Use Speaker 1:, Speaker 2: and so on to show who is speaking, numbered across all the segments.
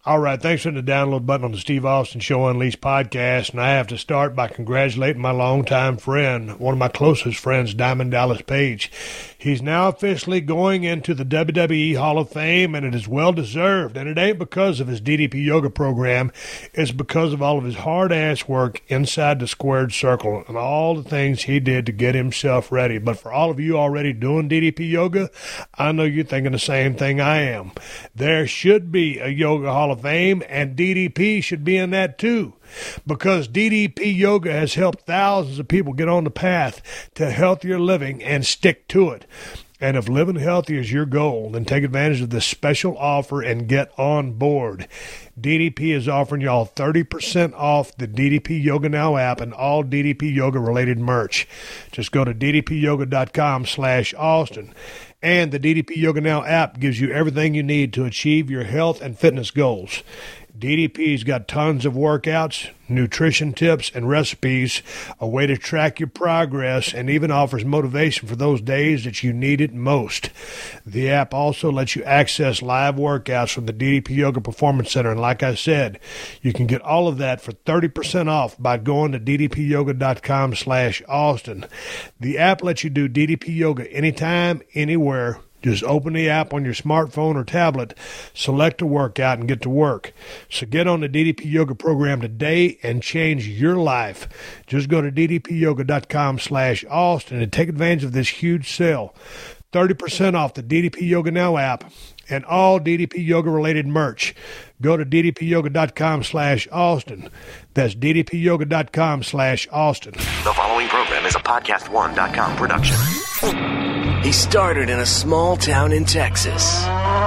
Speaker 1: All right, thanks for the download button on the Steve Austin Show Unleashed podcast. And I have to start by congratulating my longtime friend, one of my closest friends, Diamond Dallas Page. He's now officially going into the WWE Hall of Fame, and it is well-deserved. And it ain't because of his DDP yoga program. It's because of all of his hard-ass work inside the squared circle and all the things he did to get himself ready. But for all of you already doing DDP yoga, I know you're thinking the same thing I am. There should be a Yoga Hall of Fame, and DDP should be in that too, because DDP yoga has helped thousands of people get on the path to healthier living and stick to it. And if living healthy is your goal, then take advantage of this special offer and get on board. DDP is offering y'all 30% off the DDP Yoga Now app and all DDP Yoga related merch. Just go to ddpyoga.com/Austin. And the DDP Yoga Now app gives you everything you need to achieve your health and fitness goals. DDP's got tons of workouts, nutrition tips, and recipes, a way to track your progress, and even offers motivation for those days that you need it most. The app also lets you access live workouts from the DDP Yoga Performance Center, and like I said, you can get all of that for 30% off by going to ddpyoga.com/Austin. The app lets you do DDP Yoga anytime, anywhere. Just open the app on your smartphone or tablet, select a workout, and get to work. So get on the DDP Yoga program today and change your life. Just go to ddpyoga.com/Austin and take advantage of this huge sale. 30% off the DDP Yoga Now app and all DDP Yoga-related merch. Go to ddpyoga.com/Austin. That's ddpyoga.com/Austin.
Speaker 2: The following program is a podcast1.com production.
Speaker 3: He started in a small town in Texas.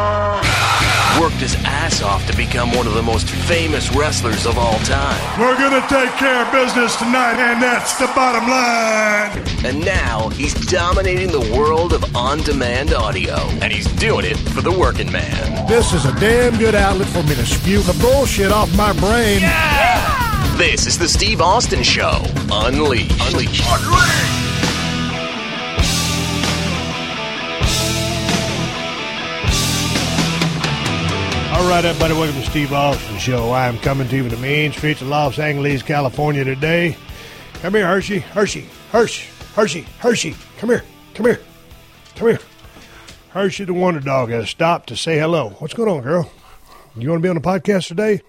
Speaker 3: Worked his ass off to become one of the most famous wrestlers of all time.
Speaker 4: We're going to take care of business tonight, and that's the bottom line.
Speaker 3: And now he's dominating the world of on-demand audio. And he's doing it for the working man.
Speaker 4: This is a damn good outlet for me to spew the bullshit off my brain.
Speaker 3: Yeah! This is the Steve Austin Show. Unleashed.
Speaker 1: All right, everybody, welcome to Steve Austin Show. I am coming to you from the main streets of Los Angeles, California today. Come here, Hershey. Hershey. Come here. Hershey the Wonder Dog has stopped to say hello. What's going on, girl? You want to be on the podcast today?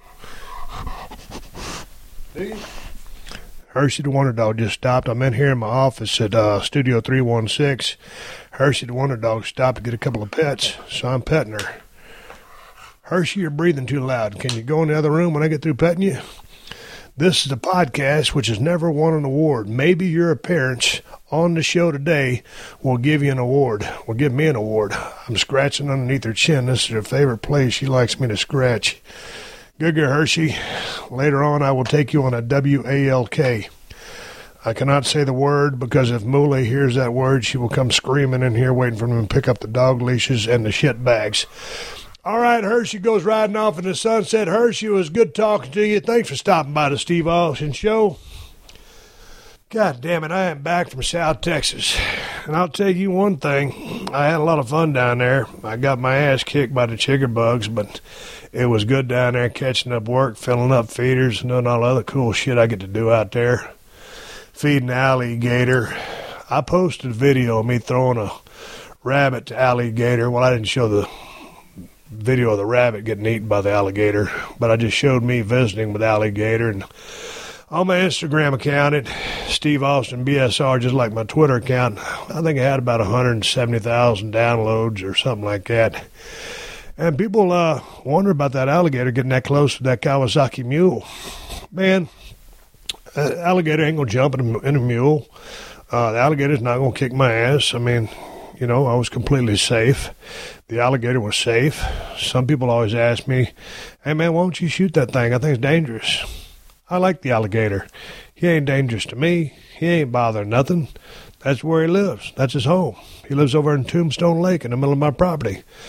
Speaker 1: Hershey the Wonder Dog just stopped. I'm in here in my office at Studio 316. Hershey the Wonder Dog stopped to get a couple of pets, so I'm petting her. Hershey, you're breathing too loud. Can you go in the other room when I get through petting you? This is a podcast which has never won an award. Maybe your appearance on the show today will give you an award. Will give me an award. I'm scratching underneath her chin. This is her favorite place. She likes me to scratch. Good girl, Hershey. Later on, I will take you on a WALK. I cannot say the word because if Moolah hears that word, she will come screaming in here waiting for me to pick up the dog leashes and the shit bags. All right, Hershey goes riding off in the sunset. Hershey, it was good talking to you. Thanks for stopping by the Steve Austin Show. God damn it, I am back from South Texas. And I'll tell you one thing. I had a lot of fun down there. I got my ass kicked by the chigger bugs, but it was good down there catching up work, filling up feeders, and doing all the other cool shit I get to do out there. Feeding alligator. I posted a video of me throwing a rabbit to alligator. Well, I didn't show the video of the rabbit getting eaten by the alligator, but I just showed me visiting with alligator. And on my Instagram account at Steve Austin BSR, just like my Twitter account, I think I had about 170,000 downloads or something like that. And people wonder about that alligator getting that close to that Kawasaki mule. Man, alligator ain't gonna jump in a mule. The alligator's not gonna kick my ass. I mean, you know, I was completely safe. The alligator was safe. Some people always ask me, hey, man, why don't you shoot that thing? I think it's dangerous. I like the alligator. He ain't dangerous to me. He ain't bothering nothing. That's where he lives. That's his home. He lives over in Tombstone Lake in the middle of my property.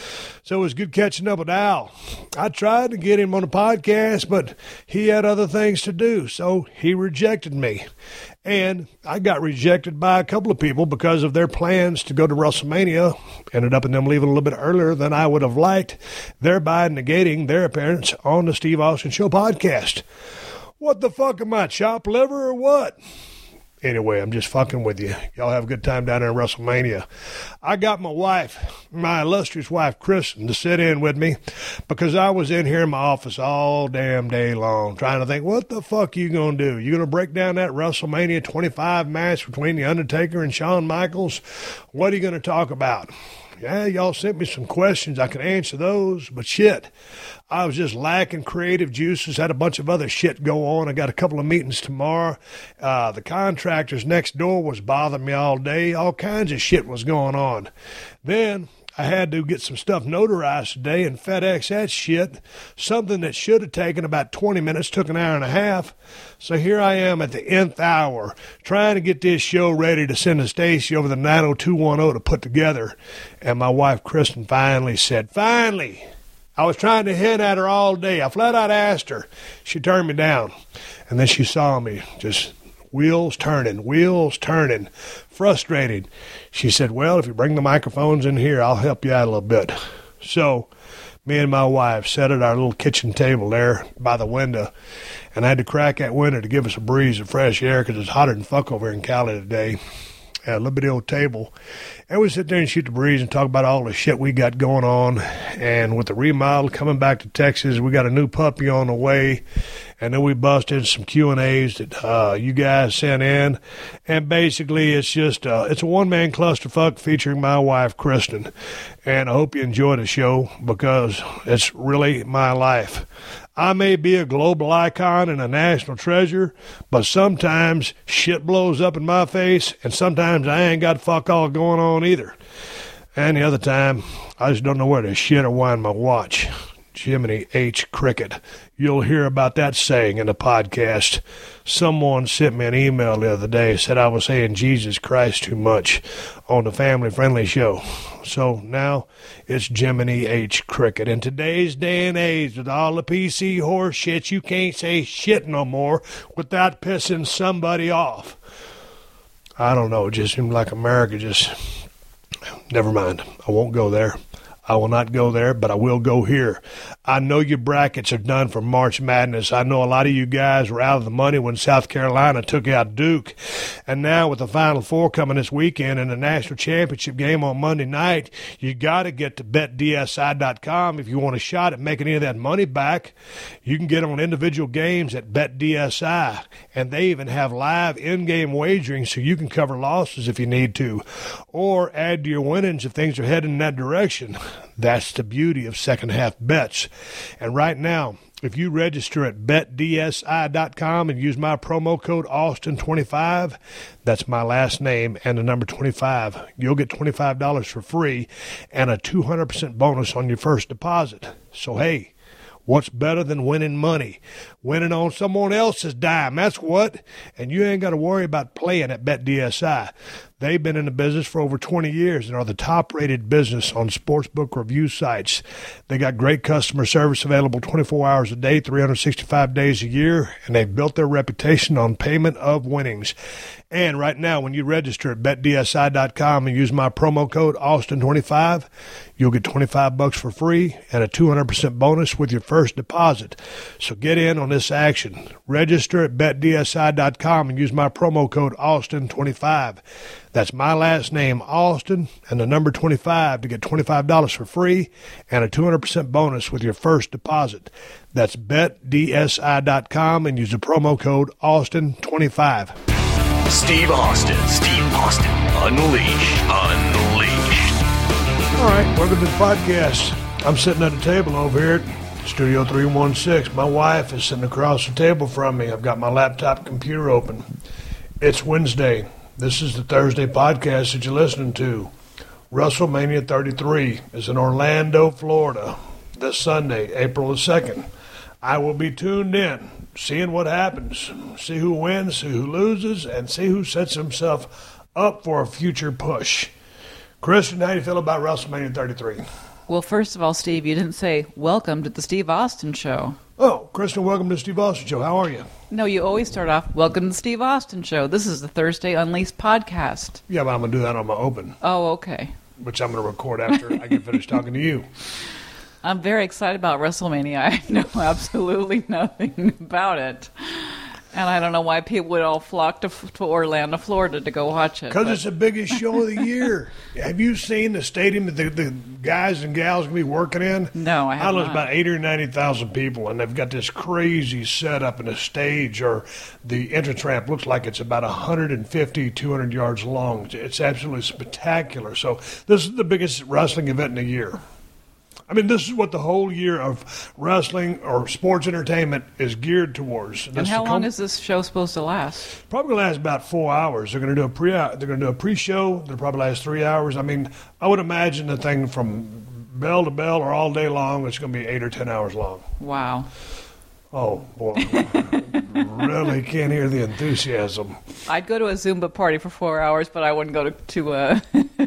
Speaker 1: So it was good catching up with Al. I tried to get him on the podcast, but he had other things to do, so he rejected me. And I got rejected by a couple of people because of their plans to go to WrestleMania. Ended up in them leaving a little bit earlier than I would have liked, thereby negating their appearance on the Steve Austin Show podcast. What the fuck am I, chopped liver or what? Anyway, I'm just fucking with you. Y'all have a good time down there in WrestleMania. I got my wife, my illustrious wife, Kristen, to sit in with me because I was in here in my office all damn day long trying to think, what the fuck you going to do? You going to break down that WrestleMania 25 match between The Undertaker and Shawn Michaels? What are you going to talk about? Yeah, y'all sent me some questions. I could answer those, but shit, I was just lacking creative juices. Had a bunch of other shit go on. I got a couple of meetings tomorrow. The contractors next door was bothering me all day. All kinds of shit was going on. Then I had to get some stuff notarized today and FedEx that shit. Something that should have taken about 20 minutes took an hour and a half. So here I am at the nth hour trying to get this show ready to send to Stacy over the 90210 to put together. And my wife, Kristen, finally said, finally. I was trying to hint at her all day. I flat out asked her. She turned me down. And then she saw me just wheels turning, frustrated. She said, well, if you bring the microphones in here, I'll help you out a little bit. So me and my wife sat at our little kitchen table there by the window, and I had to crack that window to give us a breeze of fresh air because it's hotter than fuck over here in Cali today. At a little bitty old table, and we sit there and shoot the breeze and talk about all the shit we got going on. And with the remodel coming back to Texas, we got a new puppy on the way, and then we busted some Q&As that you guys sent in. And basically, it's just it's a one-man clusterfuck featuring my wife, Kristen. And I hope you enjoy the show because it's really my life. I may be a global icon and a national treasure, but sometimes shit blows up in my face, and sometimes I ain't got fuck all going on either. And the other time, I just don't know where to shit or wind my watch. Jiminy H. Cricket. You'll hear about that saying in the podcast. Someone sent me an email the other day, said I was saying Jesus Christ too much on the Family Friendly Show. So now it's Jiminy H. Cricket. In today's day and age, with all the PC horse shit, you can't say shit no more without pissing somebody off. I don't know, it just seems like America just... Never mind, I won't go there. I will not go there, but I will go here. I know your brackets are done for March Madness. I know a lot of you guys were out of the money when South Carolina took out Duke. And now with the Final Four coming this weekend and the national championship game on Monday night, you got to get to BetDSI.com if you want a shot at making any of that money back. You can get on individual games at BetDSI, and they even have live in-game wagering so you can cover losses if you need to, or add to your winnings if things are heading in that direction. That's the beauty of second-half bets. And right now, if you register at BetDSI.com and use my promo code Austin25, that's my last name and the number 25, you'll get $25 for free and a 200% bonus on your first deposit. So, hey, what's better than winning money? Winning on someone else's dime, that's what. And you ain't got to worry about playing at BetDSI. They've been in the business for over 20 years and are the top-rated business on sportsbook review sites. They got great customer service available 24 hours a day, 365 days a year, and they've built their reputation on payment of winnings. And right now, when you register at BetDSI.com and use my promo code Austin25, you'll get $25 for free and a 200% bonus with your first deposit. So get in on this action. Register at BetDSI.com and use my promo code Austin25. That's my last name, Austin, and the number 25 to get $25 for free and a 200% bonus with your first deposit. That's BetDSI.com and use the promo code Austin25.
Speaker 3: Steve Austin. Unleashed.
Speaker 1: All right, welcome to the podcast. I'm sitting at a table over here at Studio 316. My wife is sitting across the table from me. I've got my laptop computer open. It's Wednesday. This is the Thursday podcast that you're listening to. WrestleMania 33 is in Orlando, Florida, this Sunday, April the 2nd. I will be tuned in, seeing what happens, see who wins, see who loses, and see who sets himself up for a future push. Christian, how do you feel about WrestleMania 33?
Speaker 5: Well, first of all, Steve, you didn't say welcome to the Steve Austin Show.
Speaker 1: Oh, Kristen, welcome to the Steve Austin Show. How are you?
Speaker 5: No, you always start off, welcome to the Steve Austin Show. This is the Thursday Unleashed podcast.
Speaker 1: Yeah, but I'm going to do that on my open.
Speaker 5: Oh, okay.
Speaker 1: Which I'm going to record after I get finished talking to you.
Speaker 5: I'm very excited about WrestleMania. I know absolutely nothing about it. And I don't know why people would all flock to Orlando, Florida to go watch it.
Speaker 1: Because it's the biggest show of the year. Have you seen the stadium that the guys and gals going to be working in?
Speaker 5: No, I haven't.
Speaker 1: I don't know, it's about 80 or 90,000 people, and they've got this crazy setup in the stage, or the entrance ramp looks like it's about 150, 200 yards long. It's absolutely spectacular. So this is the biggest wrestling event in the year. I mean, this is what the whole year of wrestling or sports entertainment is geared towards.
Speaker 5: And how long is this show supposed to last?
Speaker 1: Probably last about 4 hours. They're going to do a pre-show. That'll probably last 3 hours. I mean, I would imagine the thing from bell to bell or all day long, it's going to be 8 or 10 hours long.
Speaker 5: Wow.
Speaker 1: Oh, boy. Really can't hear the enthusiasm.
Speaker 5: I'd go to a Zumba party for 4 hours, but I wouldn't go to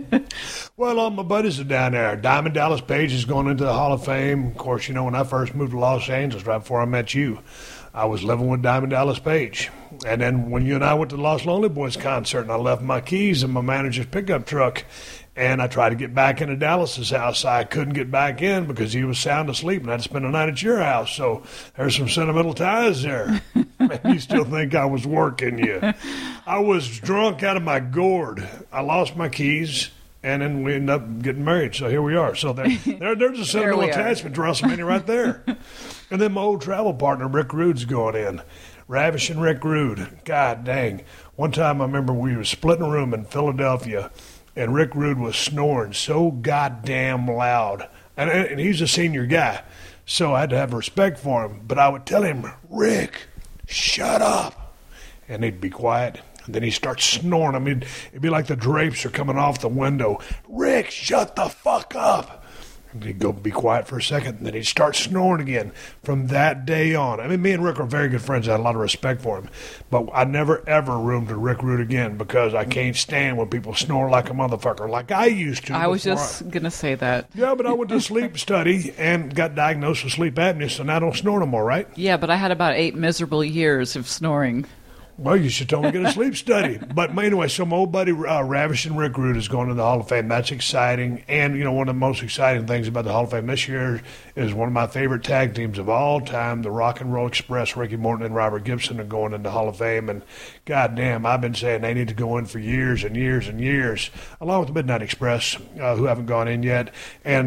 Speaker 1: Well, all my buddies are down there. Diamond Dallas Page is going into the Hall of Fame. Of course, you know, when I first moved to Los Angeles, right before I met you, I was living with Diamond Dallas Page. And then when you and I went to the Los Lonely Boys concert, and I left my keys in my manager's pickup truck, and I tried to get back into Dallas's house. I couldn't get back in because he was sound asleep, and I had to spend the night at your house. So there's some sentimental ties there. You still think I was working you. I was drunk out of my gourd. I lost my keys, and then we ended up getting married. So here we are. So there's a sentimental attachment to WrestleMania right there. And then my old travel partner, Rick Rude's going in. Ravishing Rick Rude. God dang. One time I remember we were splitting a room in Philadelphia, and Rick Rude was snoring so goddamn loud. And he's a senior guy, so I had to have respect for him. But I would tell him, Rick, shut up. And he'd be quiet. And then he'd start snoring. I mean, it'd be like the drapes are coming off the window. Rick, shut the fuck up. And he'd go be quiet for a second, and then he'd start snoring again from that day on. I mean, me and Rick are very good friends. I had a lot of respect for him. But I never, ever roomed with Rick Rude again because I can't stand when people snore like a motherfucker, like I used to.
Speaker 5: I was just going to say that.
Speaker 1: Yeah, but I went to sleep study and got diagnosed with sleep apnea, so now I don't snore no more, right?
Speaker 5: Yeah, but I had about 8 miserable years of snoring.
Speaker 1: Well, you should totally get a sleep study. But anyway, so my old buddy Ravishing Rick Rude is going to the Hall of Fame. That's exciting. And, you know, one of the most exciting things about the Hall of Fame this year is one of my favorite tag teams of all time, the Rock and Roll Express. Ricky Morton and Robert Gibson are going into the Hall of Fame. And, goddamn, I've been saying they need to go in for years and years and years, along with the Midnight Express, who haven't gone in yet. And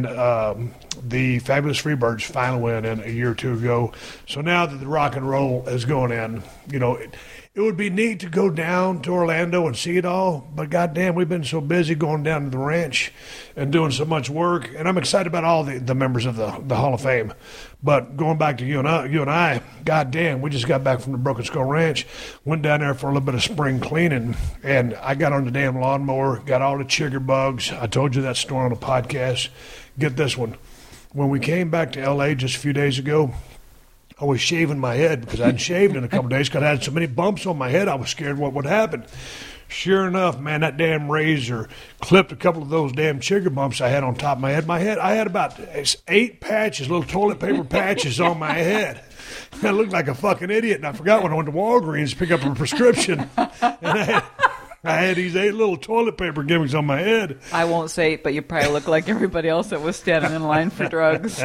Speaker 1: the Fabulous Freebirds finally went in a year or two ago. So now that the Rock and Roll is going in, you know, it would be neat to go down to Orlando and see it all, but goddamn, we've been so busy going down to the ranch and doing so much work, and I'm excited about all the members of the Hall of Fame. But going back to you and I, goddamn, we just got back from the Broken Skull Ranch, went down there for a little bit of spring cleaning, and I got on the damn lawnmower, got all the chigger bugs. I told you that story on the podcast. Get this one. When we came back to L.A. just a few days ago, I was shaving my head because I hadn't shaved in a couple of days because I had so many bumps on my head. I was scared what would happen. Sure enough, man, that damn razor clipped a couple of those damn chigger bumps I had on top of my head. I had about 8 patches, little toilet paper patches on my head. I looked like a fucking idiot, and I forgot when I went to Walgreens to pick up a prescription. And I had these 8 little toilet paper gimmicks on my head.
Speaker 5: I won't say it, but you probably look like everybody else that was standing in line for drugs.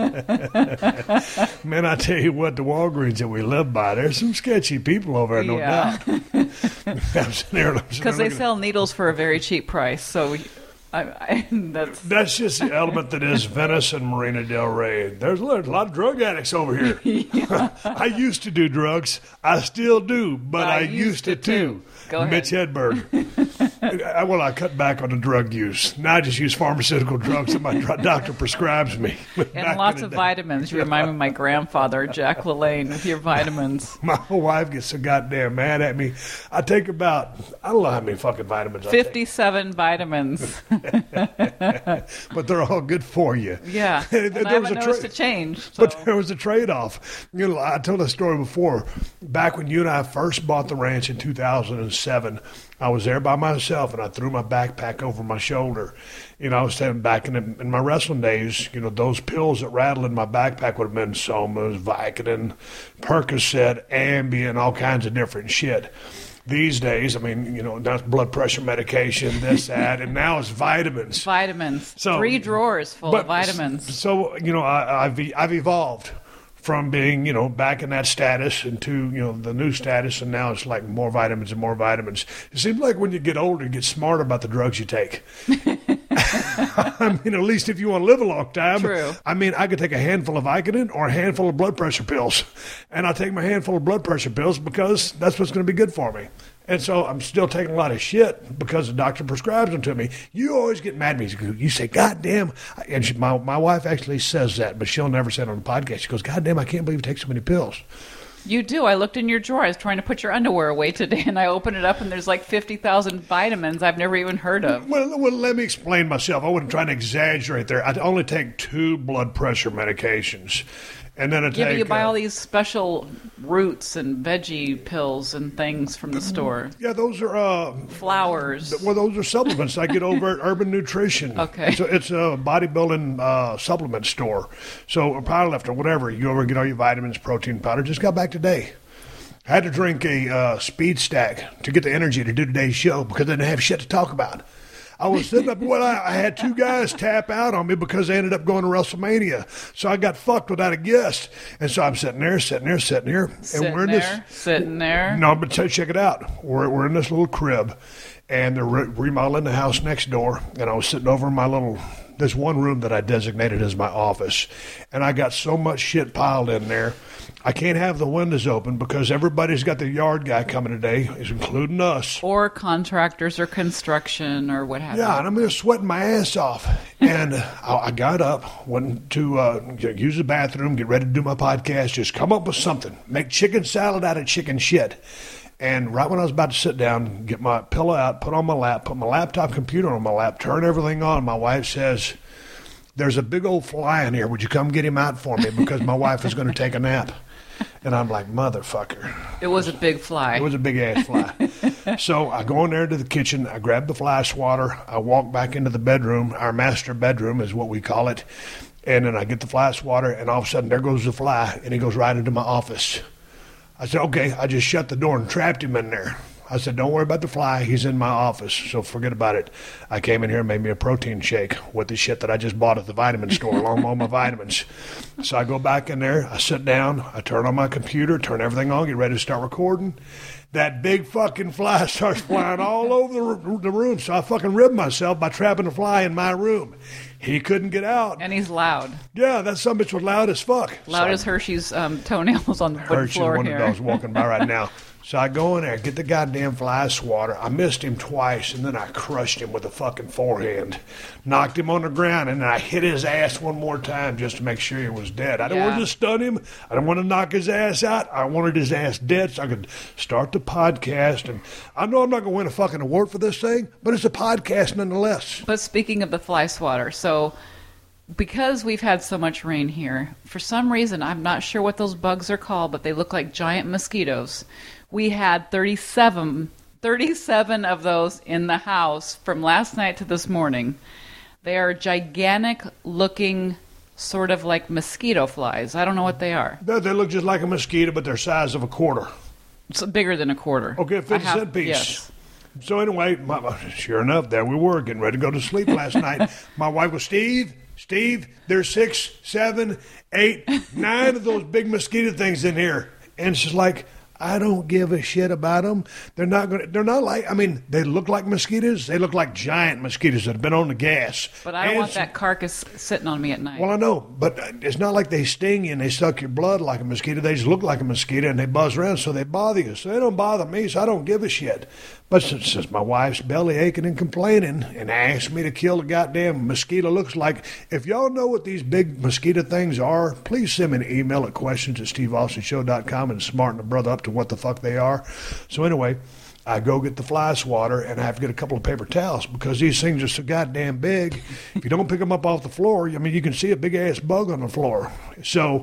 Speaker 1: Man, I tell you what, the Walgreens that we live by, there's some sketchy people over there, no doubt.
Speaker 5: Because they sell needles for a very cheap price, so
Speaker 1: that's just the element that is Venice and Marina Del Rey. There's a lot of drug addicts over here.
Speaker 5: Yeah.
Speaker 1: I used to do drugs. I still do, but I used to too.
Speaker 5: Go ahead.
Speaker 1: Mitch Hedberg. I cut back on the drug use. Now I just use pharmaceutical drugs that my doctor prescribes me.
Speaker 5: And lots of vitamins. You remind me of my grandfather, Jack LaLanne, with your vitamins.
Speaker 1: My wife gets so goddamn mad at me. I take about, I don't know how many fucking vitamins I take.
Speaker 5: 57 vitamins.
Speaker 1: But they're all good for you.
Speaker 5: Yeah. And I haven't noticed a change. So.
Speaker 1: But there was a trade-off. You know, I told a story before. Back when you and I first bought the ranch in 2007, I was there by myself, and I threw my backpack over my shoulder. I was saying back in my wrestling days, those pills that rattled in my backpack would have been Somas, Vicodin, Percocet, Ambien, all kinds of different shit. These days, that's blood pressure medication, this, that, and now it's vitamins.
Speaker 5: Vitamins.
Speaker 1: So,
Speaker 5: 3 drawers full of vitamins.
Speaker 1: So, I've evolved from being, back in that status into, the new status, and now it's like more vitamins and more vitamins. It seems like when you get older, you get smarter about the drugs you take. At least if you want to live a long time.
Speaker 5: True.
Speaker 1: I could take a handful of Vicodin or a handful of blood pressure pills. And I take my handful of blood pressure pills because that's what's going to be good for me. And so I'm still taking a lot of shit because the doctor prescribes them to me. You always get mad at me. You say, God damn. And my wife actually says that, but she'll never say it on the podcast. She goes, God damn, I can't believe you take so many pills.
Speaker 5: You do. I looked in your drawer. I was trying to put your underwear away today, and I opened it up, and there's like 50,000 vitamins I've never even heard of.
Speaker 1: Well, let me explain myself. I wasn't trying to exaggerate there. I only take 2 blood pressure medications. And then
Speaker 5: But you buy all these special roots and veggie pills and things from the store.
Speaker 1: Yeah, those are
Speaker 5: flowers.
Speaker 1: Well, those are supplements I get over at Urban Nutrition.
Speaker 5: Okay.
Speaker 1: So it's a bodybuilding supplement store. So a powerlifter, whatever, you go over and get all your vitamins, protein powder. Just got back today. I had to drink a Speed Stack to get the energy to do today's show because I didn't have shit to talk about. I was sitting up, I had 2 guys tap out on me because they ended up going to WrestleMania. So I got fucked without a guest. And so I'm sitting there. And we're
Speaker 5: sitting there.
Speaker 1: No, but check it out. We're in this little crib, and they're remodeling the house next door. And I was sitting over in this one room that I designated as my office. And I got so much shit piled in there. I can't have the windows open because everybody's got the yard guy coming today, including us.
Speaker 5: Or contractors or construction or what have you.
Speaker 1: Yeah, and I'm just sweating my ass off. And I got up, went to use the bathroom, get ready to do my podcast, just come up with something. Make chicken salad out of chicken shit. And right when I was about to sit down, get my pillow out, put on my lap, put my laptop computer on my lap, turn everything on, my wife says, there's a big old fly in here. Would you come get him out for me? Because my wife is going to take a nap. And I'm like, motherfucker.
Speaker 5: It was a big fly.
Speaker 1: It was a big-ass fly. So I go in there into the kitchen. I grab the fly swatter. I walk back into the bedroom. Our master bedroom is what we call it. And then I get the fly swatter, and all of a sudden, there goes the fly, and he goes right into my office. I said, okay. I just shut the door and trapped him in there. I said, don't worry about the fly. He's in my office, so forget about it. I came in here and made me a protein shake with the shit that I just bought at the vitamin store, along with all my vitamins. So I go back in there. I sit down. I turn on my computer, turn everything on, get ready to start recording. That big fucking fly starts flying all over the room, so I fucking ribbed myself by trapping a fly in my room. He couldn't get out.
Speaker 5: And he's loud.
Speaker 1: Yeah, that sumbitch was loud as fuck.
Speaker 5: Loud as Hershey's toenails on the wood floor
Speaker 1: one
Speaker 5: here.
Speaker 1: of those walking by right now. So I go in there, get the goddamn fly swatter. I missed him twice, and then I crushed him with a fucking forehand. Knocked him on the ground, and then I hit his ass one more time just to make sure he was dead. I didn't want to stun him. I didn't want to knock his ass out. I wanted his ass dead so I could start the podcast. And I know I'm not going to win a fucking award for this thing, but it's a podcast nonetheless.
Speaker 5: But speaking of the fly swatter, so because we've had so much rain here, for some reason, I'm not sure what those bugs are called, but they look like giant mosquitoes. We had 37 of those in the house from last night to this morning. They are gigantic looking, sort of like mosquito flies. I don't know what they are.
Speaker 1: They look just like a mosquito, but they're size of a quarter.
Speaker 5: It's bigger than a quarter.
Speaker 1: Okay, 50-cent piece.
Speaker 5: Yes.
Speaker 1: So anyway, sure enough, there we were getting ready to go to sleep last night. My wife was, Steve, there's 6, 7, 8, 9 of those big mosquito things in here. And she's like, I don't give a shit about them. They're not like, they look like mosquitoes. They look like giant mosquitoes that have been on the gas.
Speaker 5: But I don't want that carcass sitting on me at night.
Speaker 1: Well, I know, but it's not like they sting you and they suck your blood like a mosquito. They just look like a mosquito and they buzz around, so they bother you. So they don't bother me, so I don't give a shit. But since my wife's belly aching and complaining and asked me to kill the goddamn mosquito, looks like, if y'all know what these big mosquito things are, please send me an email at questions@steveaustonshow.com and smarten the brother up to what the fuck they are. So anyway, I go get the fly swatter, and I have to get a couple of paper towels because these things are so goddamn big. If you don't pick them up off the floor, you can see a big-ass bug on the floor. So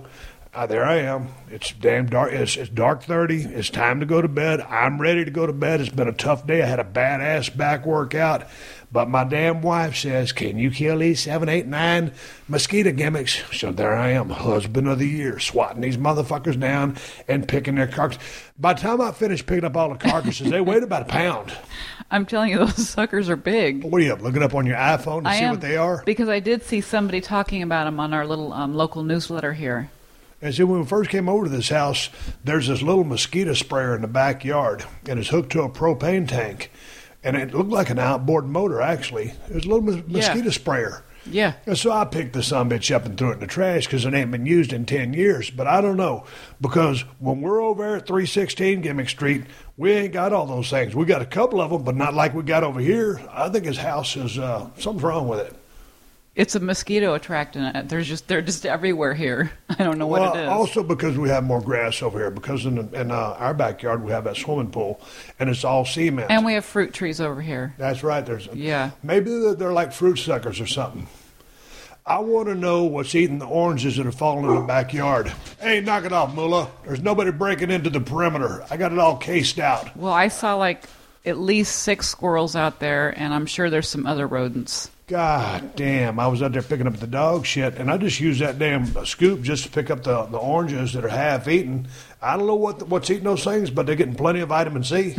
Speaker 1: There I am. It's damn dark. It's dark 30. It's time to go to bed. I'm ready to go to bed. It's been a tough day. I had a badass back workout. But my damn wife says, can you kill these 7, 8, 9 mosquito gimmicks? So there I am, husband of the year, swatting these motherfuckers down and picking their carcasses. By the time I finished picking up all the carcasses, they weighed about a pound.
Speaker 5: I'm telling you, those suckers are big.
Speaker 1: What are you up, looking up on your iPhone to see what they are?
Speaker 5: Because I did see somebody talking about them on our little local newsletter here.
Speaker 1: And see, when we first came over to this house, there's this little mosquito sprayer in the backyard, and it's hooked to a propane tank. And it looked like an outboard motor, actually. It was a little mosquito sprayer.
Speaker 5: Yeah.
Speaker 1: And so I picked the sumbitch up and threw it in the trash because it ain't been used in 10 years. But I don't know, because when we're over there at 316 Gimmick Street, we ain't got all those things. We got a couple of them, but not like we got over here. I think his house is, something's wrong with it.
Speaker 5: It's a mosquito attractant. They're just everywhere here. I don't know what it is.
Speaker 1: Also because we have more grass over here. Because in our backyard we have that swimming pool, and it's all cement.
Speaker 5: And we have fruit trees over here.
Speaker 1: That's right.
Speaker 5: Yeah.
Speaker 1: Maybe they're like fruit suckers or something. I want to know what's eating the oranges that are falling in the backyard. Hey, knock it off, Mullah. There's nobody breaking into the perimeter. I got it all cased out.
Speaker 5: Well, I saw like at least 6 squirrels out there, and I'm sure there's some other rodents.
Speaker 1: God damn, I was out there picking up the dog shit, and I just used that damn scoop just to pick up the oranges that are half eaten. I don't know what's eating those things, but they're getting plenty of vitamin C.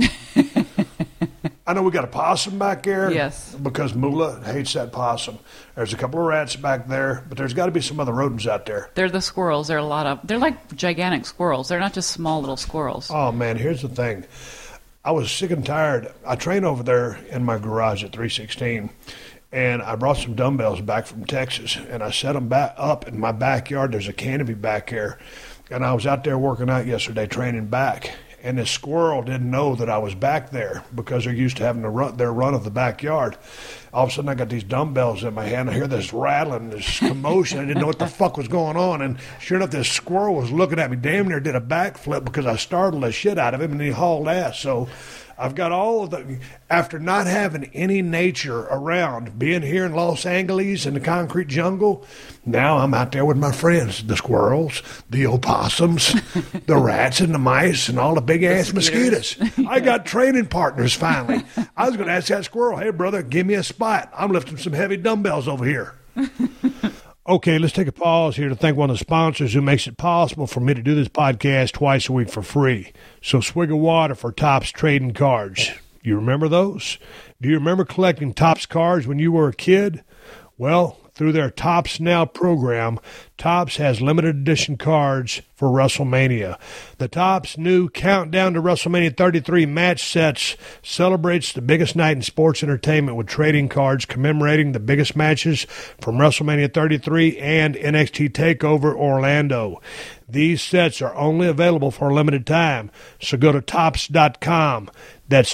Speaker 1: I know we got a possum back there.
Speaker 5: Yes.
Speaker 1: Because Moolah hates that possum. There's a couple of rats back there, but there's got to be some other rodents out there.
Speaker 5: They're the squirrels. They're like gigantic squirrels. They're not just small little squirrels.
Speaker 1: Oh, man, here's the thing. I was sick and tired. I train over there in my garage at 316. And I brought some dumbbells back from Texas, and I set them back up in my backyard. There's a canopy back here. And I was out there working out yesterday, training back. And this squirrel didn't know that I was back there because they're used to having their run of the backyard. All of a sudden, I got these dumbbells in my hand. I hear this rattling, this commotion. I didn't know what the fuck was going on. And sure enough, this squirrel was looking at me. Damn near did a backflip because I startled the shit out of him, and he hauled ass. So I've got all of the, after not having any nature around, being here in Los Angeles in the concrete jungle, now I'm out there with my friends, the squirrels, the opossums, the rats and the mice, and all the big-ass mosquitoes. I got training partners finally. I was going to ask that squirrel, hey, brother, give me a spot. I'm lifting some heavy dumbbells over here. Okay, let's take a pause here to thank one of the sponsors who makes it possible for me to do this podcast twice a week for free. So swig of water for Topps trading cards. You remember those? Do you remember collecting Topps cards when you were a kid? Well, through their Topps Now program, Topps has limited edition cards for WrestleMania. The Topps new Countdown to WrestleMania 33 match sets celebrates the biggest night in sports entertainment with trading cards commemorating the biggest matches from WrestleMania 33 and NXT TakeOver Orlando. These sets are only available for a limited time, so go to Topps.com. That's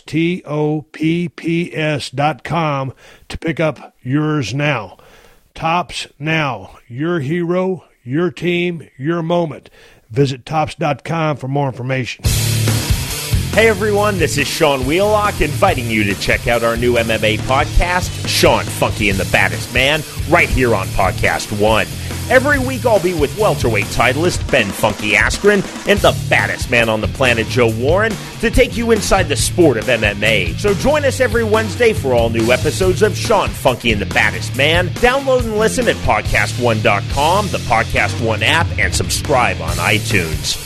Speaker 1: TOPPS.com to pick up yours now. Topps Now, your hero, your team, your moment. Visit Topps.com for more information.
Speaker 6: Hey everyone, this is Sean Wheelock inviting you to check out our new MMA podcast, Sean Funky and the Baddest Man, right here on Podcast One. Every week I'll be with welterweight titleist Ben Funky Askren and the baddest man on the planet, Joe Warren, to take you inside the sport of MMA. So join us every Wednesday for all new episodes of Sean Funky and the Baddest Man. Download and listen at PodcastOne.com, the Podcast One app, and subscribe on iTunes.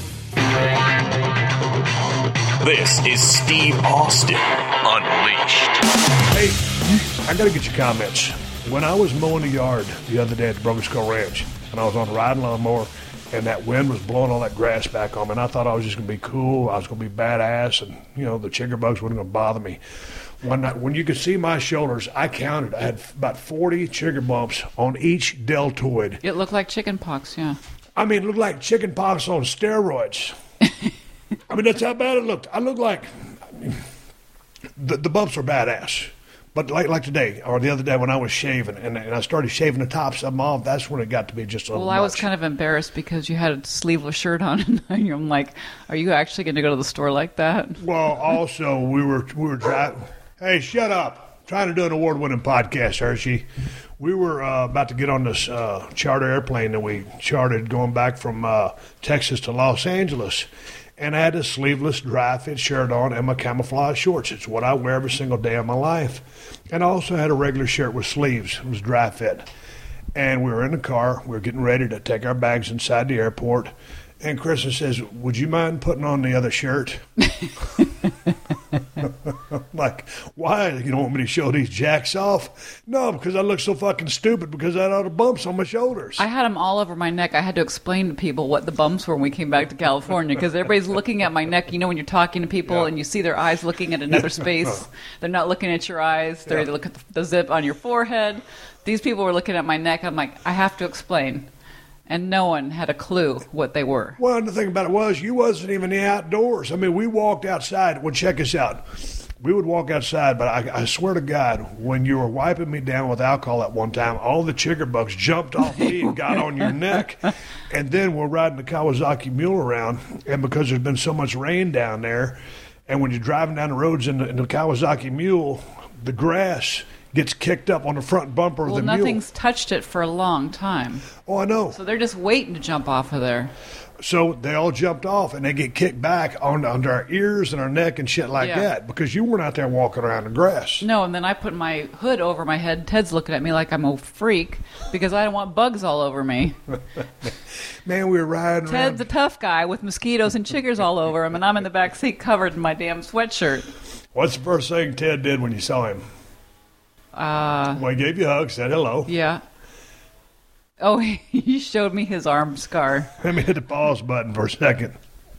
Speaker 3: This is Steve Austin Unleashed.
Speaker 1: Hey, I got to get your comments. When I was mowing the yard the other day at the Broken Skull Ranch, and I was on a riding lawnmower, and that wind was blowing all that grass back on me, and I thought I was just going to be cool, I was going to be badass, and, you know, the chigger bugs weren't going to bother me. When you could see my shoulders, I counted. I had about 40 chigger bumps on each deltoid.
Speaker 5: It looked like chicken pox, yeah.
Speaker 1: I mean, it looked like chicken pox on steroids. I mean, that's how bad it looked. I looked like the bumps were badass. But like today, or the other day when I was shaving, and I started shaving the tops of them off, that's when it got to be just a little much.
Speaker 5: I was kind of embarrassed because you had a sleeveless shirt on, and I'm like, are you actually going to go to the store like that?
Speaker 1: Well, also, we were driving. Hey, shut up. trying to do an award-winning podcast, Hershey. We were about to get on this charter airplane that we chartered going back from Texas to Los Angeles. And I had a sleeveless dry-fit shirt on and my camouflage shorts. It's what I wear every single day of my life. And I also had a regular shirt with sleeves. It was dry-fit. And we were in the car. We were getting ready to take our bags inside the airport. And Kristen says, would you mind putting on the other shirt? I'm like, why? You don't want me to show these jacks off? No, because I look so fucking stupid because I had all the bumps on my shoulders.
Speaker 5: I had them all over my neck. I had to explain to people what the bumps were when we came back to California because everybody's looking at my neck. You know when you're talking to people and you see their eyes looking at another space? They're not looking at your eyes. They're looking at the zip on your forehead. These people were looking at my neck. I'm like, I have to explain. And no one had a clue what they were.
Speaker 1: Well, the thing about it was, you wasn't even in the outdoors. I mean, we walked outside. Well, check us out. We would walk outside, but I swear to God, when you were wiping me down with alcohol at one time, all the chigger bugs jumped off me and got on your neck. And then we're riding the Kawasaki Mule around, and because there's been so much rain down there, and when you're driving down the roads in the Kawasaki Mule, the grass gets kicked up on the front bumper of the mule.
Speaker 5: Well, nothing's touched it for a long time.
Speaker 1: Oh, I know.
Speaker 5: So they're just waiting to jump off of there.
Speaker 1: So they all jumped off, and they get kicked back under our ears and our neck and shit like that because you weren't out there walking around the grass.
Speaker 5: No, and then I put my hood over my head. Ted's looking at me like I'm a freak because I don't want bugs all over me.
Speaker 1: Man, we were riding around.
Speaker 5: Ted's a tough guy with mosquitoes and chiggers all over him, and I'm in the back seat covered in my damn sweatshirt.
Speaker 1: What's the first thing Ted did when you saw him? Well, he gave you a hug, said hello.
Speaker 5: Yeah. Oh, he showed me his arm scar.
Speaker 1: Let me hit the pause button for a second.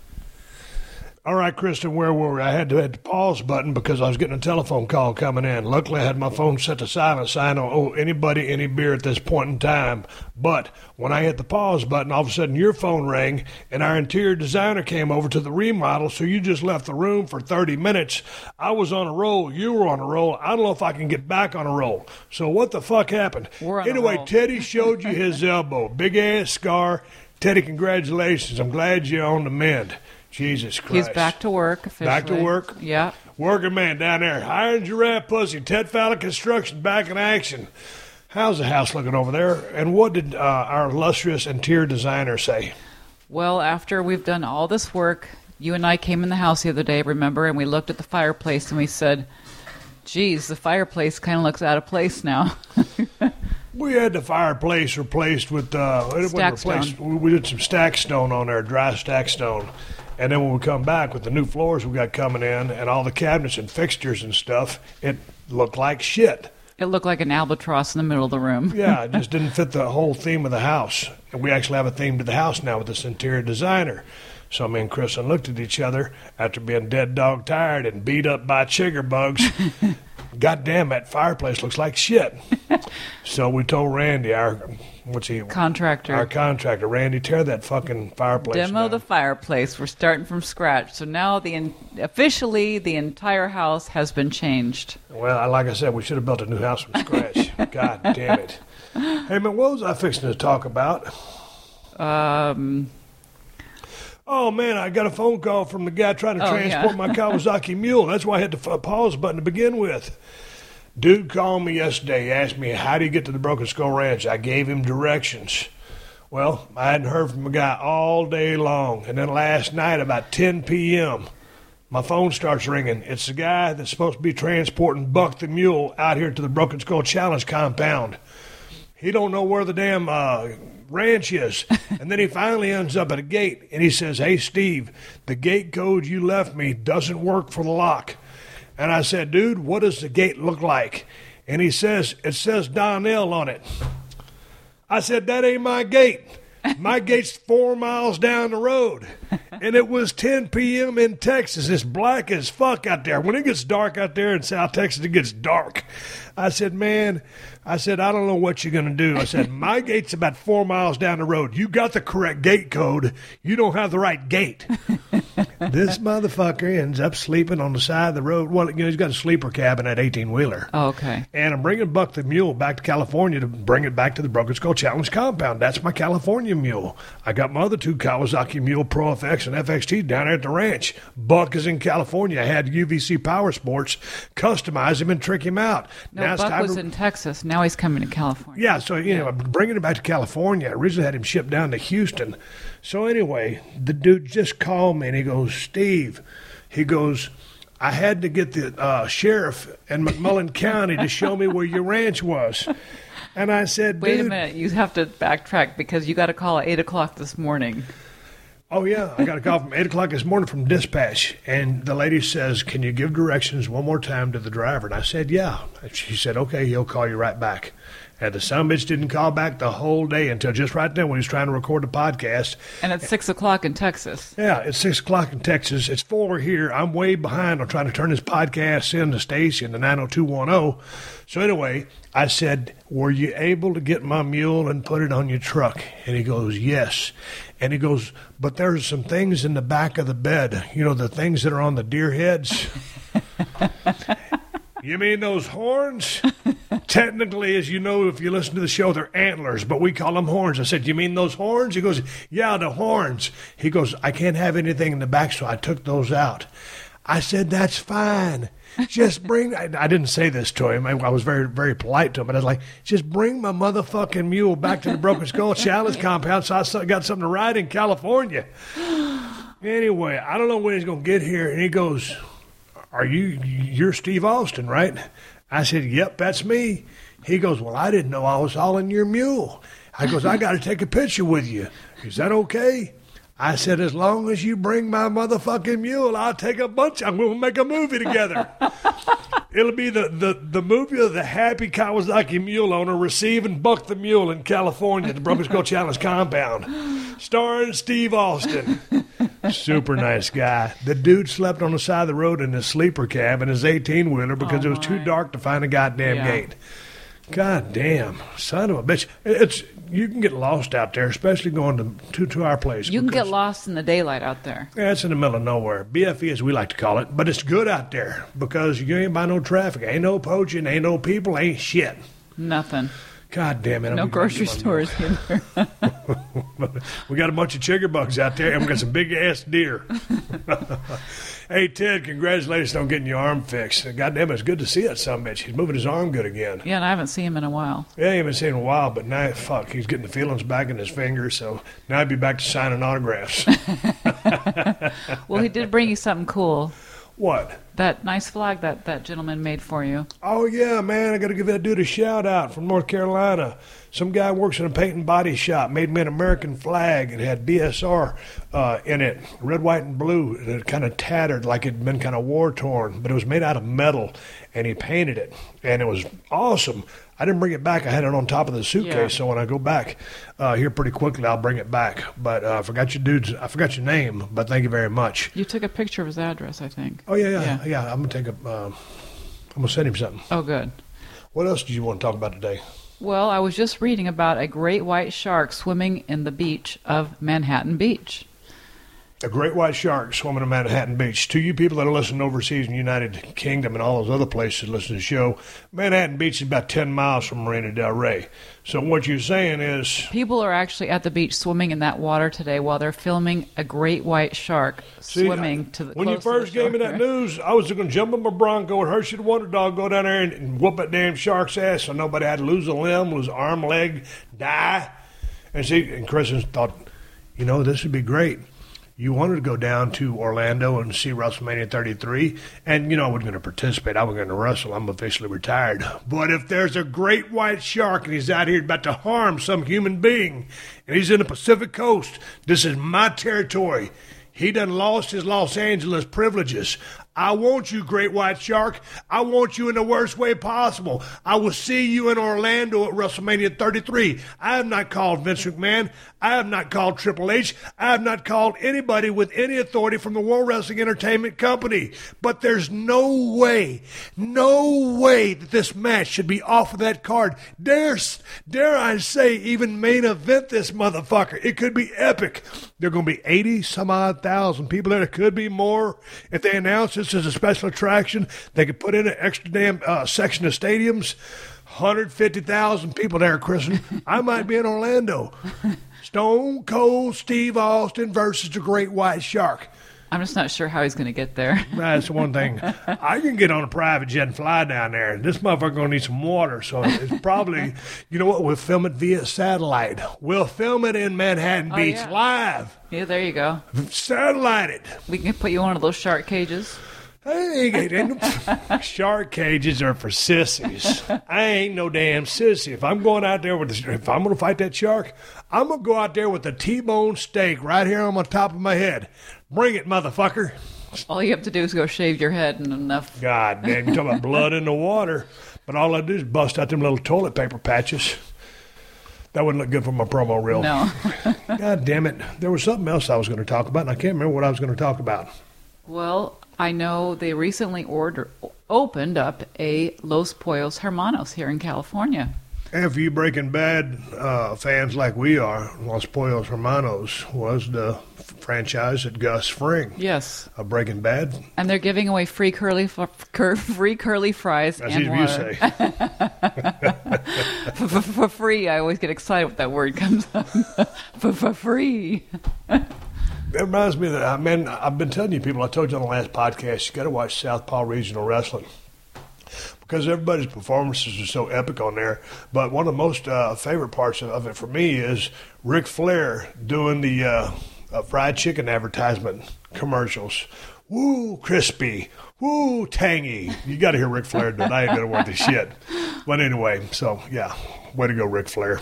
Speaker 1: All right, Kristen, where were we? I had to hit the pause button because I was getting a telephone call coming in. Luckily, I had my phone set to silent, so I don't owe anybody any beer at this point in time. But when I hit the pause button, all of a sudden your phone rang, and our interior designer came over to the remodel, so you just left the room for 30 minutes. I was on a roll. You were on a roll. I don't know if I can get back on a roll. So what the fuck happened? Anyway, Teddy showed you his elbow. Big-ass scar. Teddy, congratulations. I'm glad you're on the mend. Jesus Christ.
Speaker 5: He's back to work officially.
Speaker 1: Back to work?
Speaker 5: Yeah.
Speaker 1: Working man down there. Iron Giraffe Pussy. Ted Fowler Construction back in action. How's the house looking over there? And what did our illustrious interior designer say?
Speaker 5: Well, after we've done all this work, you and I came in the house the other day, remember, and we looked at the fireplace and we said, geez, the fireplace kind of looks out of place now.
Speaker 1: We had the fireplace replaced with we did some stack stone on there, dry stack stone. And then when we come back with the new floors we got coming in and all the cabinets and fixtures and stuff, it looked like shit.
Speaker 5: It looked like an albatross in the middle of the room.
Speaker 1: Yeah, it just didn't fit the whole theme of the house. And we actually have a theme to the house now with this interior designer. So me and Kristen looked at each other after being dead dog tired and beat up by chigger bugs. God damn, that fireplace looks like shit. So we told Randy, contractor, Randy, tear that fucking fireplace
Speaker 5: Demo
Speaker 1: down.
Speaker 5: the fireplace. We're starting from scratch. So now officially the entire house has been changed.
Speaker 1: Well, like I said, we should have built a new house from scratch. God damn it. Hey, man, what was I fixing to talk about? Oh, man, I got a phone call from the guy trying to transport my Kawasaki Mule. That's why I hit the pause button to begin with. Dude called me yesterday, asked me, how do you get to the Broken Skull Ranch? I gave him directions. Well, I hadn't heard from the guy all day long. And then last night, about 10 p.m., my phone starts ringing. It's the guy that's supposed to be transporting Buck the Mule out here to the Broken Skull Challenge compound. He don't know where the damn ranch is. And then he finally ends up at a gate, and he says, hey, Steve, the gate code you left me doesn't work for the lock. And I said, dude, what does the gate look like? And he says, it says Donnell on it. I said, that ain't my gate. My gate's 4 miles down the road. And it was 10 p.m. in Texas. It's black as fuck out there. When it gets dark out there in South Texas, it gets dark. I said, man, I don't know what you're going to do. I said, my gate's about 4 miles down the road. You got the correct gate code. You don't have the right gate. This motherfucker ends up sleeping on the side of the road. Well, he's got a sleeper cabin at 18-wheeler.
Speaker 5: Oh, okay.
Speaker 1: And I'm bringing Buck the mule back to California to bring it back to the Broken Skull Challenge compound. That's my California mule. I got my other 2 Kawasaki Mule Pro FX and FXT down there at the ranch. Buck is in California. I had UVC Power Sports customize him and trick him out.
Speaker 5: No,
Speaker 1: now it's
Speaker 5: Buck
Speaker 1: time
Speaker 5: was
Speaker 1: to...
Speaker 5: in Texas. Now he's coming to California.
Speaker 1: Yeah, so, I'm bringing him back to California. I originally had him shipped down to Houston. So anyway, the dude just called me and he goes, Steve, he goes, I had to get the sheriff in McMullen County to show me where your ranch was. And I said,
Speaker 5: Wait
Speaker 1: dude,
Speaker 5: a minute. You have to backtrack because you got a call at 8 o'clock this morning.
Speaker 1: oh, yeah, I got a call from 8 o'clock this morning from dispatch. And the lady says, can you give directions one more time to the driver? And I said, yeah. And she said, okay, he'll call you right back. And the sumbitch didn't call back the whole day until just right then when he was trying to record the podcast.
Speaker 5: And it's 6 o'clock in Texas.
Speaker 1: Yeah, it's 6 o'clock in Texas. It's 4 here. I'm way behind on trying to turn this podcast in to Stacy in the 90210. So anyway, I said, were you able to get my mule and put it on your truck? And he goes, yes. And he goes, but there's some things in the back of the bed, the things that are on the deer heads. You mean those horns? Technically, as you know, if you listen to the show, they're antlers, but we call them horns. I said, you mean those horns? He goes, yeah, the horns. He goes, I can't have anything in the back, so I took those out. I said, that's fine. Just bring, I didn't say this to him. I was very, very polite to him, but I was like, just bring my motherfucking mule back to the Broken Skull Challenge compound so I got something to ride in California. Anyway, I don't know when he's going to get here, and he goes, you're Steve Austin, right? I said, yep, that's me. He goes, well, I didn't know I was hauling your mule. I goes, I got to take a picture with you. Is that okay? I said, as long as you bring my motherfucking mule, I'll take a bunch. I'm going to make a movie together. It'll be the movie of the happy Kawasaki mule owner receiving Buck the Mule in California at the Broken Skull Challenge compound. Starring Steve Austin. Super nice guy. The dude slept on the side of the road in his sleeper cab in his 18-wheeler because it was too dark to find a goddamn gate. God damn. Son of a bitch. You can get lost out there, especially going to our place.
Speaker 5: You can get lost in the daylight out there.
Speaker 1: Yeah, it's in the middle of nowhere. BFE, as we like to call it. But it's good out there because you ain't by no traffic. Ain't no poaching. Ain't no people. Ain't shit.
Speaker 5: Nothing.
Speaker 1: God damn it.
Speaker 5: No grocery stores either.
Speaker 1: We got a bunch of chigger bugs out there, and we got some big-ass deer. Hey, Ted, congratulations on getting your arm fixed. God damn it, it's good to see that sumbitch. He's moving his arm good again.
Speaker 5: Yeah, and I haven't seen him in a while.
Speaker 1: Yeah, I haven't seen him in a while, but now, he's getting the feelings back in his fingers, so now he'd be back to signing autographs.
Speaker 5: Well, he did bring you something cool.
Speaker 1: What?
Speaker 5: That nice flag that gentleman made for you.
Speaker 1: Oh, yeah, man. I got to give that dude a shout-out from North Carolina. Some guy works in a paint and body shop, made me an American flag. It had BSR in it, red, white, and blue. It had kind of tattered like it had been kind of war-torn, but it was made out of metal, and he painted it, and it was awesome. I didn't bring it back. I had it on top of the suitcase, so when I go back here pretty quickly, I'll bring it back. But I forgot your name, but thank you very much.
Speaker 5: You took a picture of his address, I think.
Speaker 1: Oh, yeah. I'm gonna send him something.
Speaker 5: Oh, good.
Speaker 1: What else do you want to talk about today?
Speaker 5: Well, I was just reading about a great white shark swimming in the beach of Manhattan Beach.
Speaker 1: A great white shark swimming in Manhattan Beach. To you people that are listening overseas in the United Kingdom and all those other places that listen to the show, Manhattan Beach is about 10 miles from Marina del Rey. So what you're saying is...
Speaker 5: People are actually at the beach swimming in that water today while they're filming a great white shark swimming to the...
Speaker 1: When you first gave me that news, I was going to jump in my Bronco and Hershey the Wonder Dog, go down there and whoop that damn shark's ass so nobody had to lose a limb, lose an arm, leg, die. And Kristen thought, this would be great. You wanted to go down to Orlando and see WrestleMania 33, and, I wasn't going to participate. I was going to wrestle. I'm officially retired. But if there's a great white shark and he's out here about to harm some human being, and he's in the Pacific Coast, this is my territory. He done lost his Los Angeles privileges. I want you, Great White Shark. I want you in the worst way possible. I will see you in Orlando at WrestleMania 33. I have not called Vince McMahon. I have not called Triple H. I have not called anybody with any authority from the World Wrestling Entertainment Company. But there's no way that this match should be off of that card. Dare I say, even main event this motherfucker. It could be epic. There are going to be 80-some-odd thousand people there. There could be more. If they announce this as a special attraction, they could put in an extra damn section of stadiums. 150,000 people there, Kristen. I might be in Orlando. Stone Cold Steve Austin versus the Great White Shark.
Speaker 5: I'm just not sure how he's going to get there.
Speaker 1: That's one thing. I can get on a private jet and fly down there. This motherfucker going to need some water, so it's probably, you know what, we'll film it via satellite. We'll film it in Manhattan Beach live.
Speaker 5: Yeah, there you go.
Speaker 1: Satellite it.
Speaker 5: We can put you in one of those shark cages.
Speaker 1: Shark cages are for sissies. I ain't no damn sissy. If I'm going out there if I'm going to fight that shark, I'm going to go out there with a T-bone steak right here on the top of my head. Bring it, motherfucker.
Speaker 5: All you have to do is go shave your head and enough.
Speaker 1: God damn, you talk about blood in the water. But all I do is bust out them little toilet paper patches. That wouldn't look good for my promo reel.
Speaker 5: No.
Speaker 1: God damn it. There was something else I was going to talk about, and I can't remember what I was going to talk about.
Speaker 5: Well, I know they recently opened up a Los Pollos Hermanos here in California.
Speaker 1: And for you Breaking Bad fans like we are, Los Pollos Hermanos was the franchise at Gus Fring.
Speaker 5: Yes.
Speaker 1: Of Breaking Bad.
Speaker 5: And they're giving away free curly fries
Speaker 1: That's
Speaker 5: and
Speaker 1: water.
Speaker 5: You say. For free. I always get excited when that word comes up. For free.
Speaker 1: It reminds me that, I've been telling you people, I told you on the last podcast, you got to watch Southpaw Regional Wrestling. Because everybody's performances are so epic on there. But one of the most favorite parts of it for me is Ric Flair doing the fried chicken advertisement commercials. Woo, crispy. Woo, tangy. You got to hear Ric Flair do it. I ain't going to worth the shit. But anyway, so, yeah. Way to go, Ric Flair.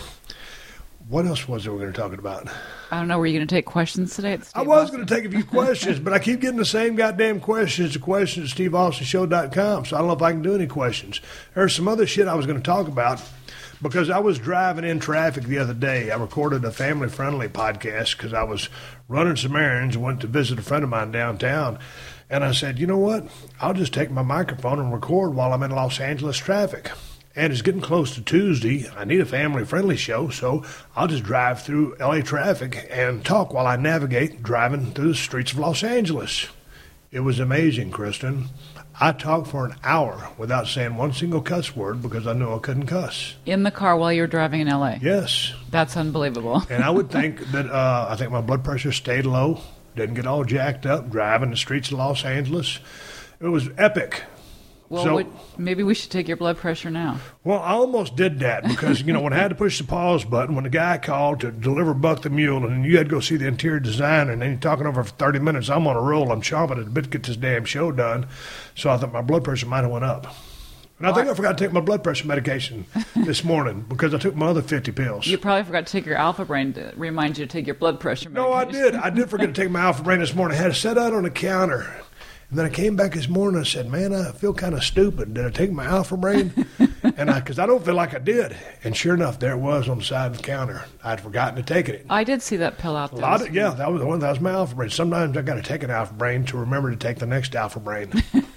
Speaker 1: What else was it we were going to talk about?
Speaker 5: I don't know. Were you going to take questions today?
Speaker 1: I was going to take a few questions, but I keep getting the same goddamn questions. The questions at SteveAustinShow.com, so I don't know if I can do any questions. There's some other shit I was going to talk about because I was driving in traffic the other day. I recorded a family-friendly podcast because I was running some errands and went to visit a friend of mine downtown. And I said, you know what? I'll just take my microphone and record while I'm in Los Angeles traffic. And it's getting close to Tuesday. I need a family-friendly show, so I'll just drive through L.A. traffic and talk while I navigate driving through the streets of Los Angeles. It was amazing, Kristen. I talked for an hour without saying one single cuss word because I knew I couldn't cuss.
Speaker 5: In the car while you were driving in L.A.?
Speaker 1: Yes.
Speaker 5: That's unbelievable.
Speaker 1: And I would think that I think my blood pressure stayed low, didn't get all jacked up, driving the streets of Los Angeles. It was epic.
Speaker 5: Well,
Speaker 1: so,
Speaker 5: maybe we should take your blood pressure now.
Speaker 1: Well, I almost did that because, when I had to push the pause button, when the guy called to deliver Buck the Mule, and you had to go see the interior designer, and then you're talking over for 30 minutes, I'm on a roll. I'm chomping at the bit to get this damn show done. So I thought my blood pressure might have went up. And I think I forgot to take my blood pressure medication this morning because I took my other 50 pills.
Speaker 5: You probably forgot to take your Alpha Brain to remind you to take your blood pressure medication.
Speaker 1: No, I did. I did forget to take my Alpha Brain this morning. I had it set out on the counter. And then I came back this morning and I said, man, I feel kind of stupid. Did I take my Alpha Brain? Because I don't feel like I did. And sure enough, there it was on the side of the counter. I'd forgotten to take it.
Speaker 5: I did see that pill out there.
Speaker 1: That was the one. That was my Alpha Brain. Sometimes I got to take an Alpha Brain to remember to take the next Alpha Brain.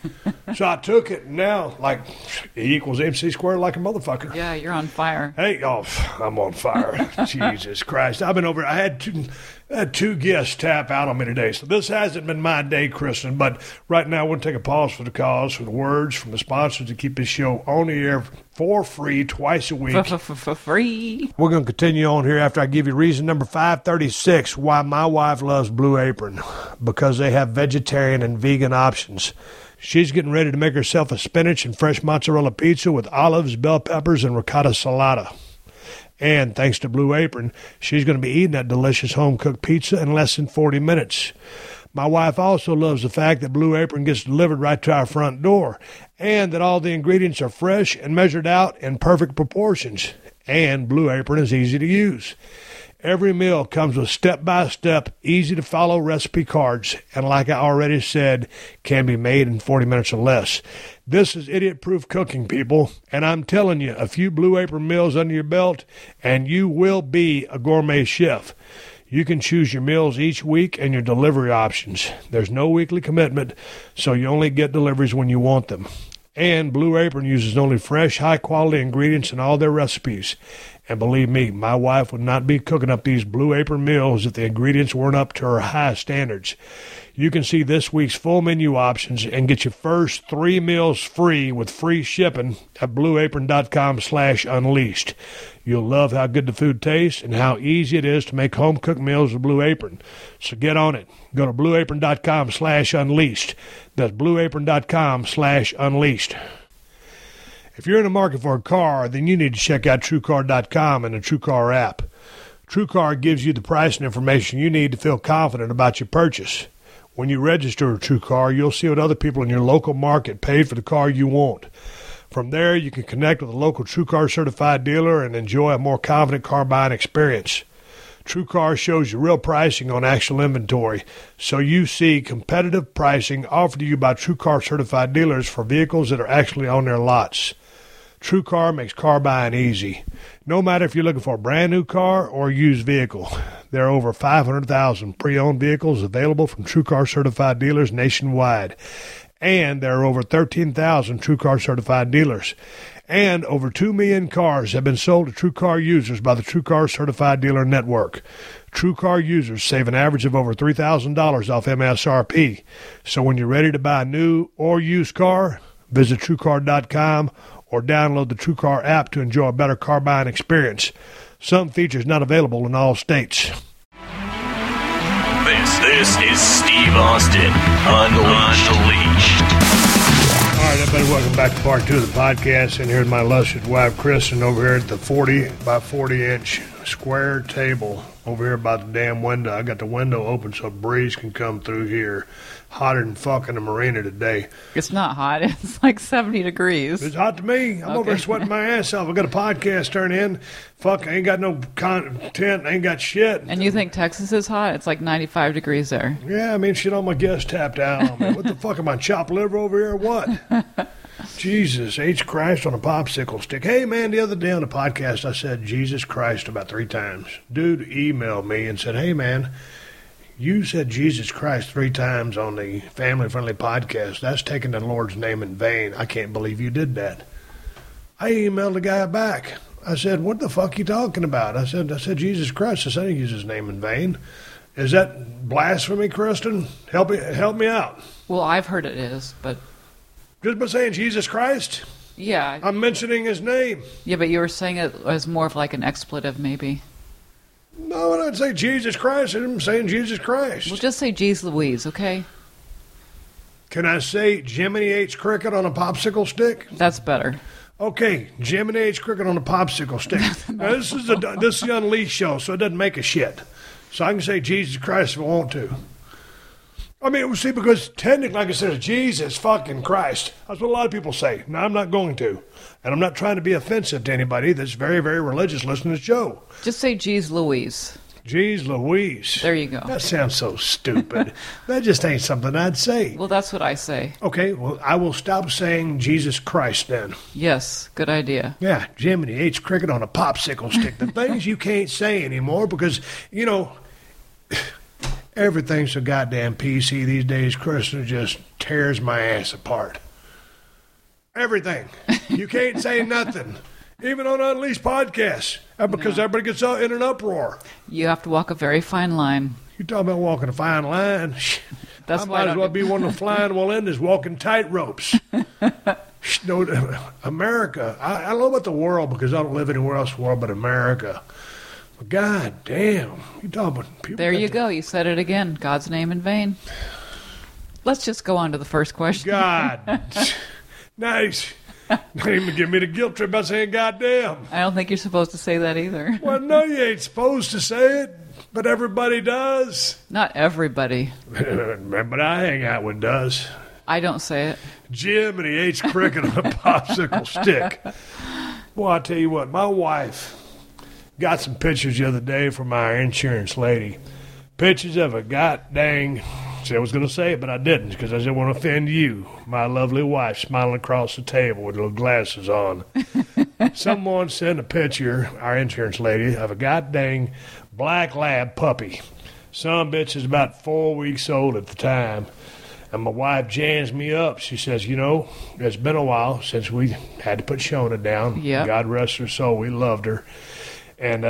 Speaker 1: So I took it, and now, E equals MC squared like a motherfucker.
Speaker 5: Yeah, you're on fire.
Speaker 1: Hey, I'm on fire. Jesus Christ. I had two guests tap out on me today, so this hasn't been my day, Kristen, but right now we'll take a pause for the cause, for the words from the sponsors to keep this show on the air for free twice a week.
Speaker 5: For free.
Speaker 1: We're going to continue on here after I give you reason number 536 why my wife loves Blue Apron, because they have vegetarian and vegan options. She's getting ready to make herself a spinach and fresh mozzarella pizza with olives, bell peppers, and ricotta salata. And thanks to Blue Apron, she's going to be eating that delicious home-cooked pizza in less than 40 minutes. My wife also loves the fact that Blue Apron gets delivered right to our front door, and that all the ingredients are fresh and measured out in perfect proportions. And Blue Apron is easy to use. Every meal comes with step-by-step, easy-to-follow recipe cards, and like I already said, can be made in 40 minutes or less. This is idiot-proof cooking, people, and I'm telling you, a few Blue Apron meals under your belt, and you will be a gourmet chef. You can choose your meals each week and your delivery options. There's no weekly commitment, so you only get deliveries when you want them. And Blue Apron uses only fresh, high-quality ingredients in all their recipes. And believe me, my wife would not be cooking up these Blue Apron meals if the ingredients weren't up to her high standards. You can see this week's full menu options and get your first 3 meals free with free shipping at blueapron.com/unleashed. You'll love how good the food tastes and how easy it is to make home-cooked meals with Blue Apron. So get on it. Go to blueapron.com/unleashed. That's blueapron.com/unleashed. If you're in the market for a car, then you need to check out TrueCar.com and the TrueCar app. TrueCar gives you the price and information you need to feel confident about your purchase. When you register with TrueCar, you'll see what other people in your local market paid for the car you want. From there, you can connect with a local TrueCar certified dealer and enjoy a more confident car buying experience. TrueCar shows you real pricing on actual inventory, so you see competitive pricing offered to you by TrueCar certified dealers for vehicles that are actually on their lots. TrueCar makes car buying easy. No matter if you're looking for a brand new car or a used vehicle, there are over 500,000 pre-owned vehicles available from TrueCar certified dealers nationwide. And there are over 13,000 TrueCar certified dealers. And over 2 million cars have been sold to TrueCar users by the TrueCar certified dealer network. TrueCar users save an average of over $3,000 off MSRP. So when you're ready to buy a new or used car, visit TrueCar.com or download the TrueCar app to enjoy a better car buying experience. Some features not available in all states.
Speaker 3: This is Steve Austin, Unleashed.
Speaker 1: All right, everybody, welcome back to part 2 of the podcast. And here's my illustrious wife, Kristen, over here at the 40 by 40 inch square table over here by the damn window. I got the window open so a breeze can come through here. Hotter than fucking the marina today.
Speaker 5: It's not hot. It's like 70 degrees.
Speaker 1: It's hot to me. I'm over here sweating my ass off. I got a podcast turn in. Fuck, I ain't got no content. I ain't got shit.
Speaker 5: And you think Texas is hot? It's like 95 degrees there.
Speaker 1: Yeah, I mean, shit, all my guests tapped out on me. What the fuck, am I chopped liver over here or what? Jesus, H. Christ on a popsicle stick. Hey, man, the other day on the podcast, I said Jesus Christ about 3 times. Dude emailed me and said, hey, man, you said Jesus Christ 3 times on the Family Friendly podcast. That's taking the Lord's name in vain. I can't believe you did that. I emailed the guy back. I said, what the fuck you talking about? I said Jesus Christ. I said I didn't use his name in vain. Is that blasphemy, Kristen? Help me out.
Speaker 5: Well, I've heard it is, but...
Speaker 1: Just by saying Jesus Christ?
Speaker 5: Yeah.
Speaker 1: I'm mentioning his name.
Speaker 5: Yeah, but you were saying it as more of like an expletive, maybe.
Speaker 1: No, I'd say Jesus Christ. I'm saying Jesus Christ.
Speaker 5: Well, just say Jeez Louise, okay?
Speaker 1: Can I say Jiminy H. Cricket on a popsicle stick?
Speaker 5: That's better.
Speaker 1: Okay, Jiminy H. Cricket on a popsicle stick. Now, this is the Unleashed show, so it doesn't make a shit. So I can say Jesus Christ if I want to. I mean, see, because technically, like I said, Jesus fucking Christ. That's what a lot of people say. Now, I'm not going to. And I'm not trying to be offensive to anybody that's very, very religious listening to the show.
Speaker 5: Just say Jeez Louise.
Speaker 1: Jeez Louise.
Speaker 5: There you go.
Speaker 1: That sounds so stupid. That just ain't something I'd say.
Speaker 5: Well, that's what I say.
Speaker 1: Okay, well, I will stop saying Jesus Christ then.
Speaker 5: Yes, good idea.
Speaker 1: Yeah, Jiminy H. Cricket on a popsicle stick. The things you can't say anymore because, you know... Everything's so goddamn PC these days. Kristen just tears my ass apart. Everything. You can't say nothing. Even on Unleashed podcasts. Because everybody gets in an uproar.
Speaker 5: You have to walk a very fine line.
Speaker 1: You talking about walking a fine line?
Speaker 5: That's
Speaker 1: I might as well be one of the flying Wallendas walking tight ropes. No, America. I don't know about the world because I don't live anywhere else in the world but America. God damn. You talking about people.
Speaker 5: There you go. You said it again. God's name in vain. Let's just go on to the first question.
Speaker 1: God. Nice. Not even give me the guilt trip by saying goddamn.
Speaker 5: I don't think you're supposed to say that either.
Speaker 1: Well, no, you ain't supposed to say it, but everybody does.
Speaker 5: Not everybody.
Speaker 1: But I hang out with does.
Speaker 5: I don't say it.
Speaker 1: Jiminy H. Cricket on a popsicle stick. Well, I tell you what, my wife got some pictures the other day from our insurance lady. Pictures of a goddamn, see, I was going to say it, but I didn't because I didn't want to offend you, my lovely wife, smiling across the table with little glasses on. Someone sent a picture, our insurance lady, of a goddamn black lab puppy. Some bitch is about 4 weeks old at the time. And my wife jams me up. She says, you know, it's been a while since we had to put Shona down.
Speaker 5: Yep.
Speaker 1: God rest her soul. We loved her. And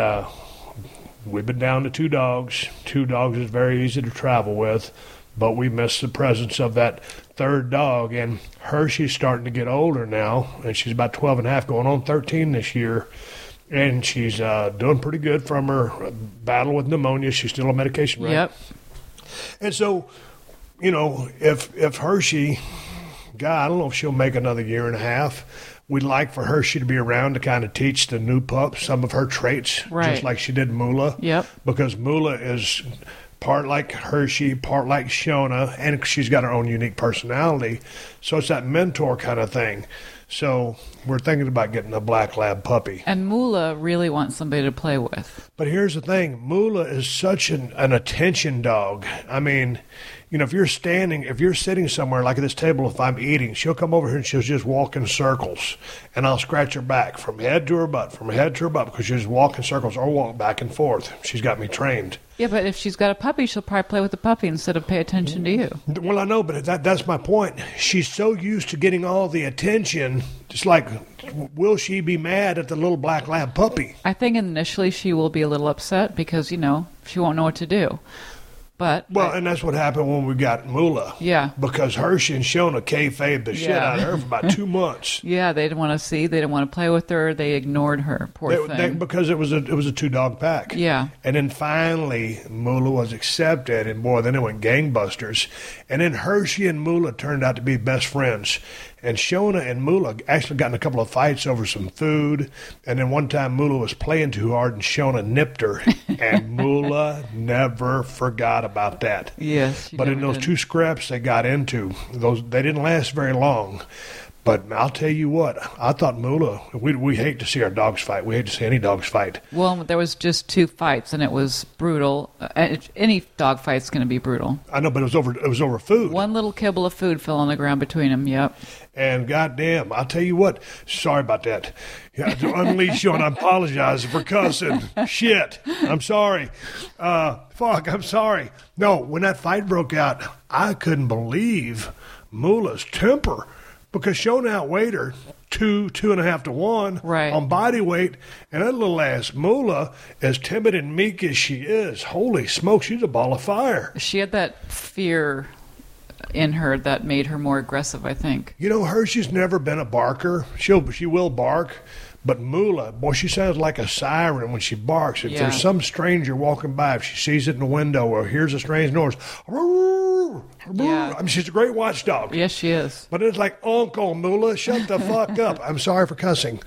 Speaker 1: we've been down to 2 dogs. 2 dogs is very easy to travel with. But we miss the presence of that 3rd dog. And Hershey's starting to get older now. And she's about 12 and a half, going on 13 this year. And she's doing pretty good from her battle with pneumonia. She's still on medication, right?
Speaker 5: Yep.
Speaker 1: And so, you know, if Hershey, God, I don't know if she'll make another year and a half. We'd like for Hershey to be around to kind of teach the new pup some of her traits,
Speaker 5: right,
Speaker 1: just like she did Moolah.
Speaker 5: Yep.
Speaker 1: Because Moolah is part like Hershey, part like Shona, and she's got her own unique personality. So it's that mentor kind of thing. So we're thinking about getting a black lab puppy.
Speaker 5: And Moolah really wants somebody to play with.
Speaker 1: But here's the thing. Moolah is such an attention dog. I mean, you know, if you're sitting somewhere like at this table, if I'm eating, she'll come over here and she'll just walk in circles. And I'll scratch her back from head to her butt, because she'll just walk in circles or walk back and forth. She's got me trained.
Speaker 5: Yeah, but if she's got a puppy, she'll probably play with the puppy instead of pay attention to you.
Speaker 1: Well, I know, but that's my point. She's so used to getting all the attention. It's like, will she be mad at the little black lab puppy?
Speaker 5: I think initially she will be a little upset because, you know, she won't know what to do. But
Speaker 1: and that's what happened when we got Moolah.
Speaker 5: Yeah.
Speaker 1: Because Hershey and Shona kayfabed the shit out of her for about 2 months.
Speaker 5: Yeah, they didn't want to see. They didn't want to play with her. They ignored her. Poor thing.
Speaker 1: Because it was a 2-dog pack.
Speaker 5: Yeah.
Speaker 1: And then finally, Moolah was accepted, and boy, then it went gangbusters. And then Hershey and Moolah turned out to be best friends. And Shona and Moolah actually got in a couple of fights over some food. And then one time Moolah was playing too hard and Shona nipped her. And Moolah never forgot about that.
Speaker 5: Yes.
Speaker 1: But in those 2 scraps they got into, they didn't last very long. But I'll tell you what, I thought Moolah, we hate to see our dogs fight. We hate to see any dogs fight.
Speaker 5: Well, there was just 2 fights, and it was brutal. Any dog fight's going to be brutal.
Speaker 1: I know, but it was over food.
Speaker 5: One little kibble of food fell on the ground between them, yep.
Speaker 1: And goddamn, I'll tell you what, sorry about that. Yeah, to unleash you, and I apologize for cussing. Shit, I'm sorry. I'm sorry. No, when that fight broke out, I couldn't believe Moolah's temper. Because Shona outweighed her 2.5 to 1
Speaker 5: right,
Speaker 1: on body weight, and that little ass Moolah, as timid and meek as she is, holy smoke, she's a ball of fire.
Speaker 5: She had that fear in her that made her more aggressive, I think.
Speaker 1: You know, Hershey's never been a barker. She will bark, but Moolah, boy, she sounds like a siren when she barks. If there's some stranger walking by, if she sees it in the window or hears a strange noise,
Speaker 5: yeah.
Speaker 1: I mean, she's a great watchdog.
Speaker 5: Yes, she is.
Speaker 1: But it's like, Uncle Moolah, shut the fuck up. I'm sorry for cussing.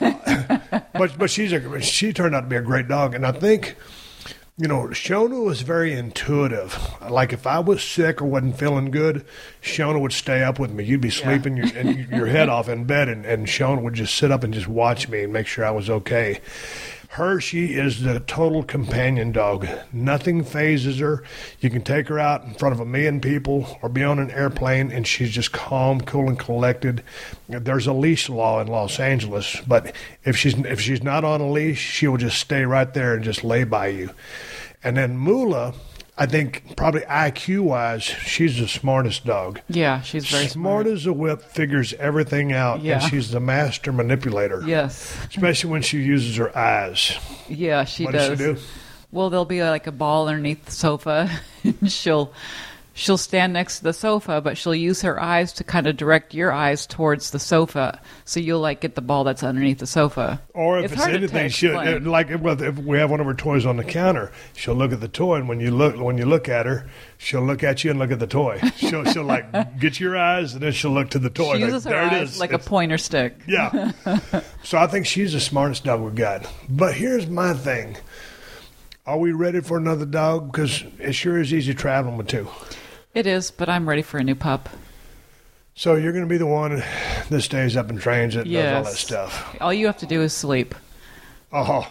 Speaker 1: But she turned out to be a great dog. And I think, you know, Shona was very intuitive. Like if I was sick or wasn't feeling good, Shona would stay up with me. You'd be sleeping your head off in bed, and Shona would just sit up and just watch me and make sure I was okay. Hershey is the total companion dog. Nothing phases her. You can take her out in front of 1 million people or be on an airplane, and she's just calm, cool, and collected. There's a leash law in Los Angeles, but if she's not on a leash, she will just stay right there and just lay by you. And then Moolah, I think probably IQ-wise, she's the smartest dog.
Speaker 5: Yeah, she's very smart.
Speaker 1: Smart as a whip, figures everything out, and she's the master manipulator.
Speaker 5: Yes.
Speaker 1: Especially when she uses her eyes.
Speaker 5: Yeah, she
Speaker 1: does.
Speaker 5: does.
Speaker 1: What does she do?
Speaker 5: Well, there'll be like a ball underneath the sofa, and she'll stand next to the sofa, but she'll use her eyes to kind of direct your eyes towards the sofa, so you'll like get the ball that's underneath the sofa.
Speaker 1: Or if it's anything, if we have one of her toys on the counter, she'll look at the toy, and when you look at her, she'll look at you and look at the toy. She'll like get your eyes, and then she'll look to the toy.
Speaker 5: She uses her eyes like a pointer stick.
Speaker 1: Yeah. So I think she's the smartest dog we've got. But here's my thing. Are we ready for another dog? Because it sure is easy traveling with 2.
Speaker 5: It is, but I'm ready for a new pup.
Speaker 1: So you're going to be the one that stays up and trains it and does all that
Speaker 5: Yes.
Speaker 1: stuff.
Speaker 5: All you have to do is sleep.
Speaker 1: Oh,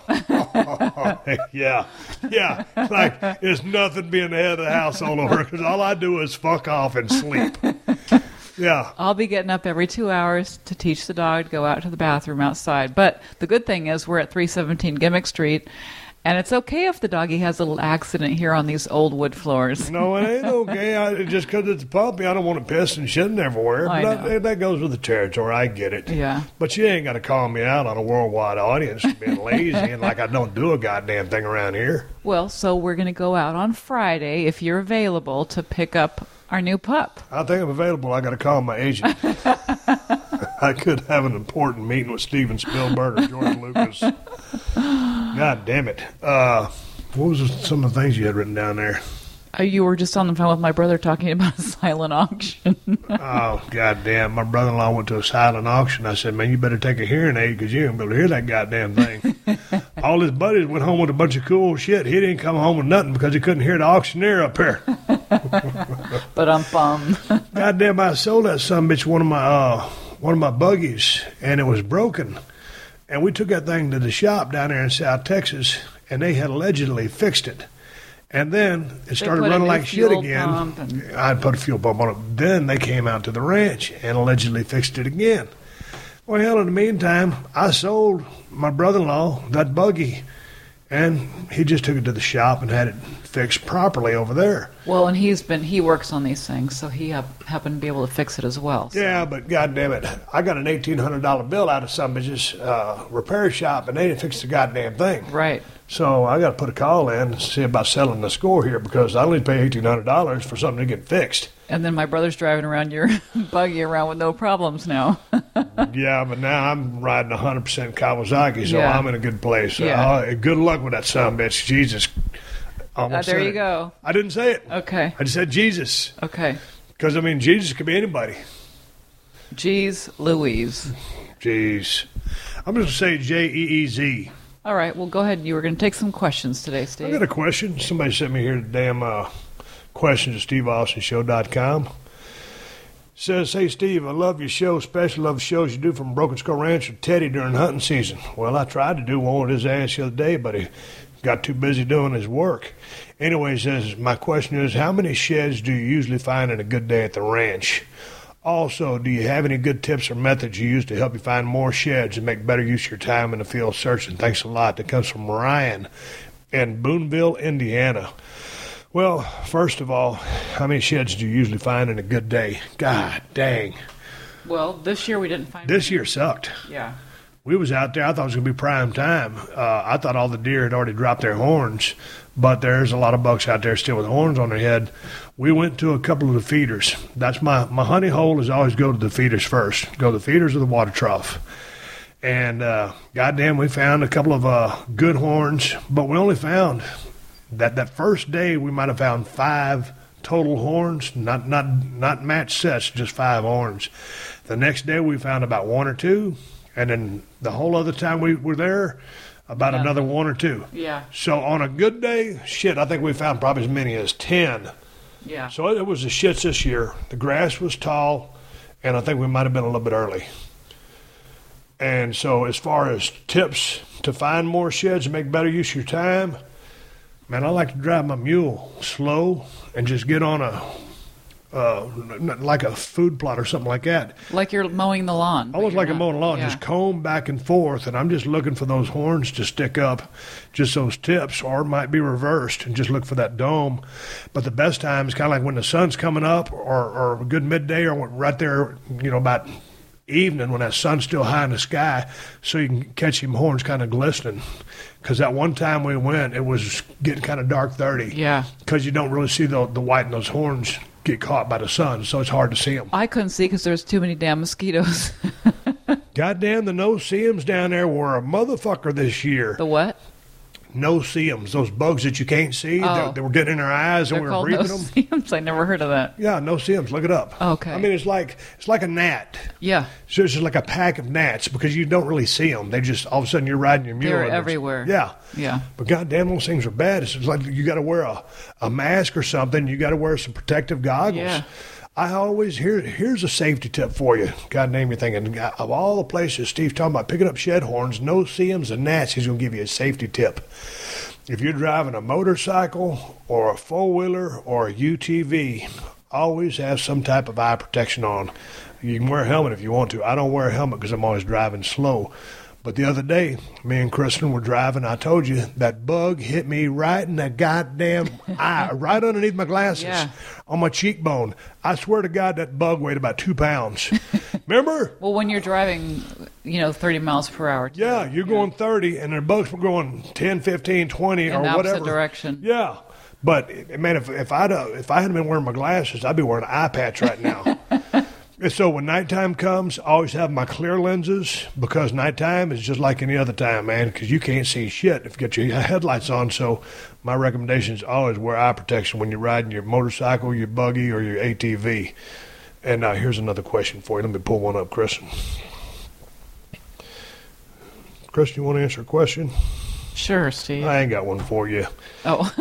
Speaker 1: Yeah. Like, it's nothing being the head of the household over because all I do is fuck off and sleep. Yeah.
Speaker 5: I'll be getting up every 2 hours to teach the dog to go out to the bathroom outside. But the good thing is we're at 317 Gimmick Street, and it's okay if the doggy has a little accident here on these old wood floors.
Speaker 1: No, it ain't okay. Just because it's a puppy, I don't want to piss and shitting everywhere.
Speaker 5: I know.
Speaker 1: That goes with the territory. I get it.
Speaker 5: Yeah.
Speaker 1: But you ain't got to call me out on a worldwide audience for being lazy and like I don't do a goddamn thing around here.
Speaker 5: Well, so we're going to go out on Friday, if you're available, to pick up our new pup.
Speaker 1: I think I'm available. I got to call my agent. I could have an important meeting with Steven Spielberg or George Lucas. God damn it. What was some of the things you had written down there?
Speaker 5: You were just on the phone with my brother talking about a silent auction.
Speaker 1: Oh, goddamn. My brother-in-law went to a silent auction. I said, man, you better take a hearing aid because you ain't going to hear that goddamn thing. All his buddies went home with a bunch of cool shit. He didn't come home with nothing because he couldn't hear the auctioneer up here.
Speaker 5: But I'm bummed.
Speaker 1: Goddamn, I sold that sumbitch one of my buggies, and it was broken. And we took that thing to the shop down there in South Texas, and they had allegedly fixed it. And then it started running like shit again. I put a fuel pump on it. Then they came out to the ranch and allegedly fixed it again. Well, hell, in the meantime, I sold my brother-in-law that buggy, and he just took it to the shop and had it fixed properly over there.
Speaker 5: Well, and he works on these things, so he happened to be able to fix it as well. So.
Speaker 1: Yeah, but goddamn it, I got an $1,800 bill out of some bitch's repair shop, and they didn't fix the goddamn thing.
Speaker 5: Right.
Speaker 1: So I got to put a call in and see about settling the score here because I only pay $1,800 for something to get fixed.
Speaker 5: And then my brother's driving around your buggy around with no problems now.
Speaker 1: Yeah, but now I'm riding 100% Kawasaki, so
Speaker 5: Yeah.
Speaker 1: I'm in a good place.
Speaker 5: Yeah.
Speaker 1: Good luck with that sumbitch. Jesus. Almost
Speaker 5: There
Speaker 1: said
Speaker 5: you
Speaker 1: it.
Speaker 5: go.
Speaker 1: I didn't say it.
Speaker 5: Okay.
Speaker 1: I just said Jesus.
Speaker 5: Okay.
Speaker 1: Because, I mean, Jesus could be anybody.
Speaker 5: Jeez Louise.
Speaker 1: Jeez. I'm going to say Jeez.
Speaker 5: All right, well, go ahead. You were going to take some questions today,
Speaker 1: I
Speaker 5: Steve.
Speaker 1: got a question. Somebody sent me here the damn questions at SteveAustinShow.com. Says, hey, Steve, I love your show, especially love the shows you do from Broken Skull Ranch with Teddy during hunting season. Well, I tried to do one with his ass the other day, but he got too busy doing his work. Anyway, he says, my question is, how many sheds do you usually find in a good day at the ranch? Also, do you have any good tips or methods you use to help you find more sheds and make better use of your time in the field searching? Thanks a lot. That comes from Ryan in Boonville, Indiana. Well, first of all, how many sheds do you usually find in a good day? God dang.
Speaker 5: Well, this year we didn't find
Speaker 1: This year sucked.
Speaker 5: Yeah.
Speaker 1: We was out there. I thought it was going to be prime time. I thought all the deer had already dropped their horns, but there's a lot of bucks out there still with horns on their head. We went to a couple of the feeders. That's my honey hole is always go to the feeders first. Go to the feeders or the water trough. And goddamn, we found a couple of good horns, but we only found that first day we might have found 5 total horns, not matched sets, just 5 horns. The next day we found about 1 or 2. And then the whole other time we were there, about another 1 or 2.
Speaker 5: Yeah.
Speaker 1: So on a good day, shit, I think we found probably as many as 10.
Speaker 5: Yeah.
Speaker 1: So it was the shits this year. The grass was tall, and I think we might have been a little bit early. And so as far as tips to find more sheds and make better use of your time, man, I like to drive my mule slow and just get on like a food plot or something like that.
Speaker 5: Like you're mowing the lawn. but
Speaker 1: Almost
Speaker 5: you're
Speaker 1: like a
Speaker 5: not.
Speaker 1: mowing lawn,
Speaker 5: Yeah.
Speaker 1: just comb back and forth, and I'm just looking for those horns to stick up, just those tips, or it might be reversed and just look for that dome. But the best time is kind of like when the sun's coming up, or a good midday, or right there, about evening when that sun's still high in the sky, so you can catch them horns kind of glistening. Because that one time we went, it was getting kind of dark 30.
Speaker 5: Yeah.
Speaker 1: Because you don't really see the white in those horns get caught by the sun, so it's hard to see them.
Speaker 5: I couldn't see because there's too many damn mosquitoes.
Speaker 1: Goddamn, the no-see-ums down there were a motherfucker this year.
Speaker 5: The what?
Speaker 1: No-see-ums, those bugs that you can't see,
Speaker 5: Oh.
Speaker 1: they were getting in our eyes and
Speaker 5: They're
Speaker 1: we were
Speaker 5: called
Speaker 1: breathing them.
Speaker 5: no-see-ums. I never heard of that.
Speaker 1: Yeah, no-see-ums, look it up.
Speaker 5: Okay.
Speaker 1: I mean, it's like a gnat.
Speaker 5: Yeah.
Speaker 1: So it's just like a pack of gnats because you don't really see them. They just, all of a sudden, you're riding your mule.
Speaker 5: They're
Speaker 1: and it's-
Speaker 5: everywhere.
Speaker 1: Yeah.
Speaker 5: Yeah.
Speaker 1: But goddamn, those things are bad. It's like you got to wear a mask or something. You got to wear some protective goggles.
Speaker 5: Yeah.
Speaker 1: I always here's a safety tip for you. God damn, you're thinking, of all the places Steve's talking about picking up shed horns, no-see-ums and gnats, he's going to give you a safety tip. If you're driving a motorcycle or a four-wheeler or a UTV, always have some type of eye protection on. You can wear a helmet if you want to. I don't wear a helmet because I'm always driving slow. But the other day, me and Kristen were driving. I told you that bug hit me right in the goddamn eye, right underneath my glasses, on my cheekbone. I swear to God, that bug weighed about 2 pounds. Remember?
Speaker 5: Well, when you're driving, 30 miles per hour. Too.
Speaker 1: Yeah, you're going 30, and the bugs were going 10, 15, 20,
Speaker 5: in
Speaker 1: or
Speaker 5: the opposite
Speaker 1: whatever.
Speaker 5: direction.
Speaker 1: Yeah. But, man, if I hadn't been wearing my glasses, I'd be wearing an eye patch right now. And so when nighttime comes, I always have my clear lenses because nighttime is just like any other time, man, because you can't see shit if you get your headlights on. So my recommendation is always wear eye protection when you're riding your motorcycle, your buggy, or your ATV. And now here's another question for you. Let me pull one up, Kristen. Kristen, you want to answer a question?
Speaker 5: Sure, Steve.
Speaker 1: I ain't got one for you.
Speaker 5: Oh.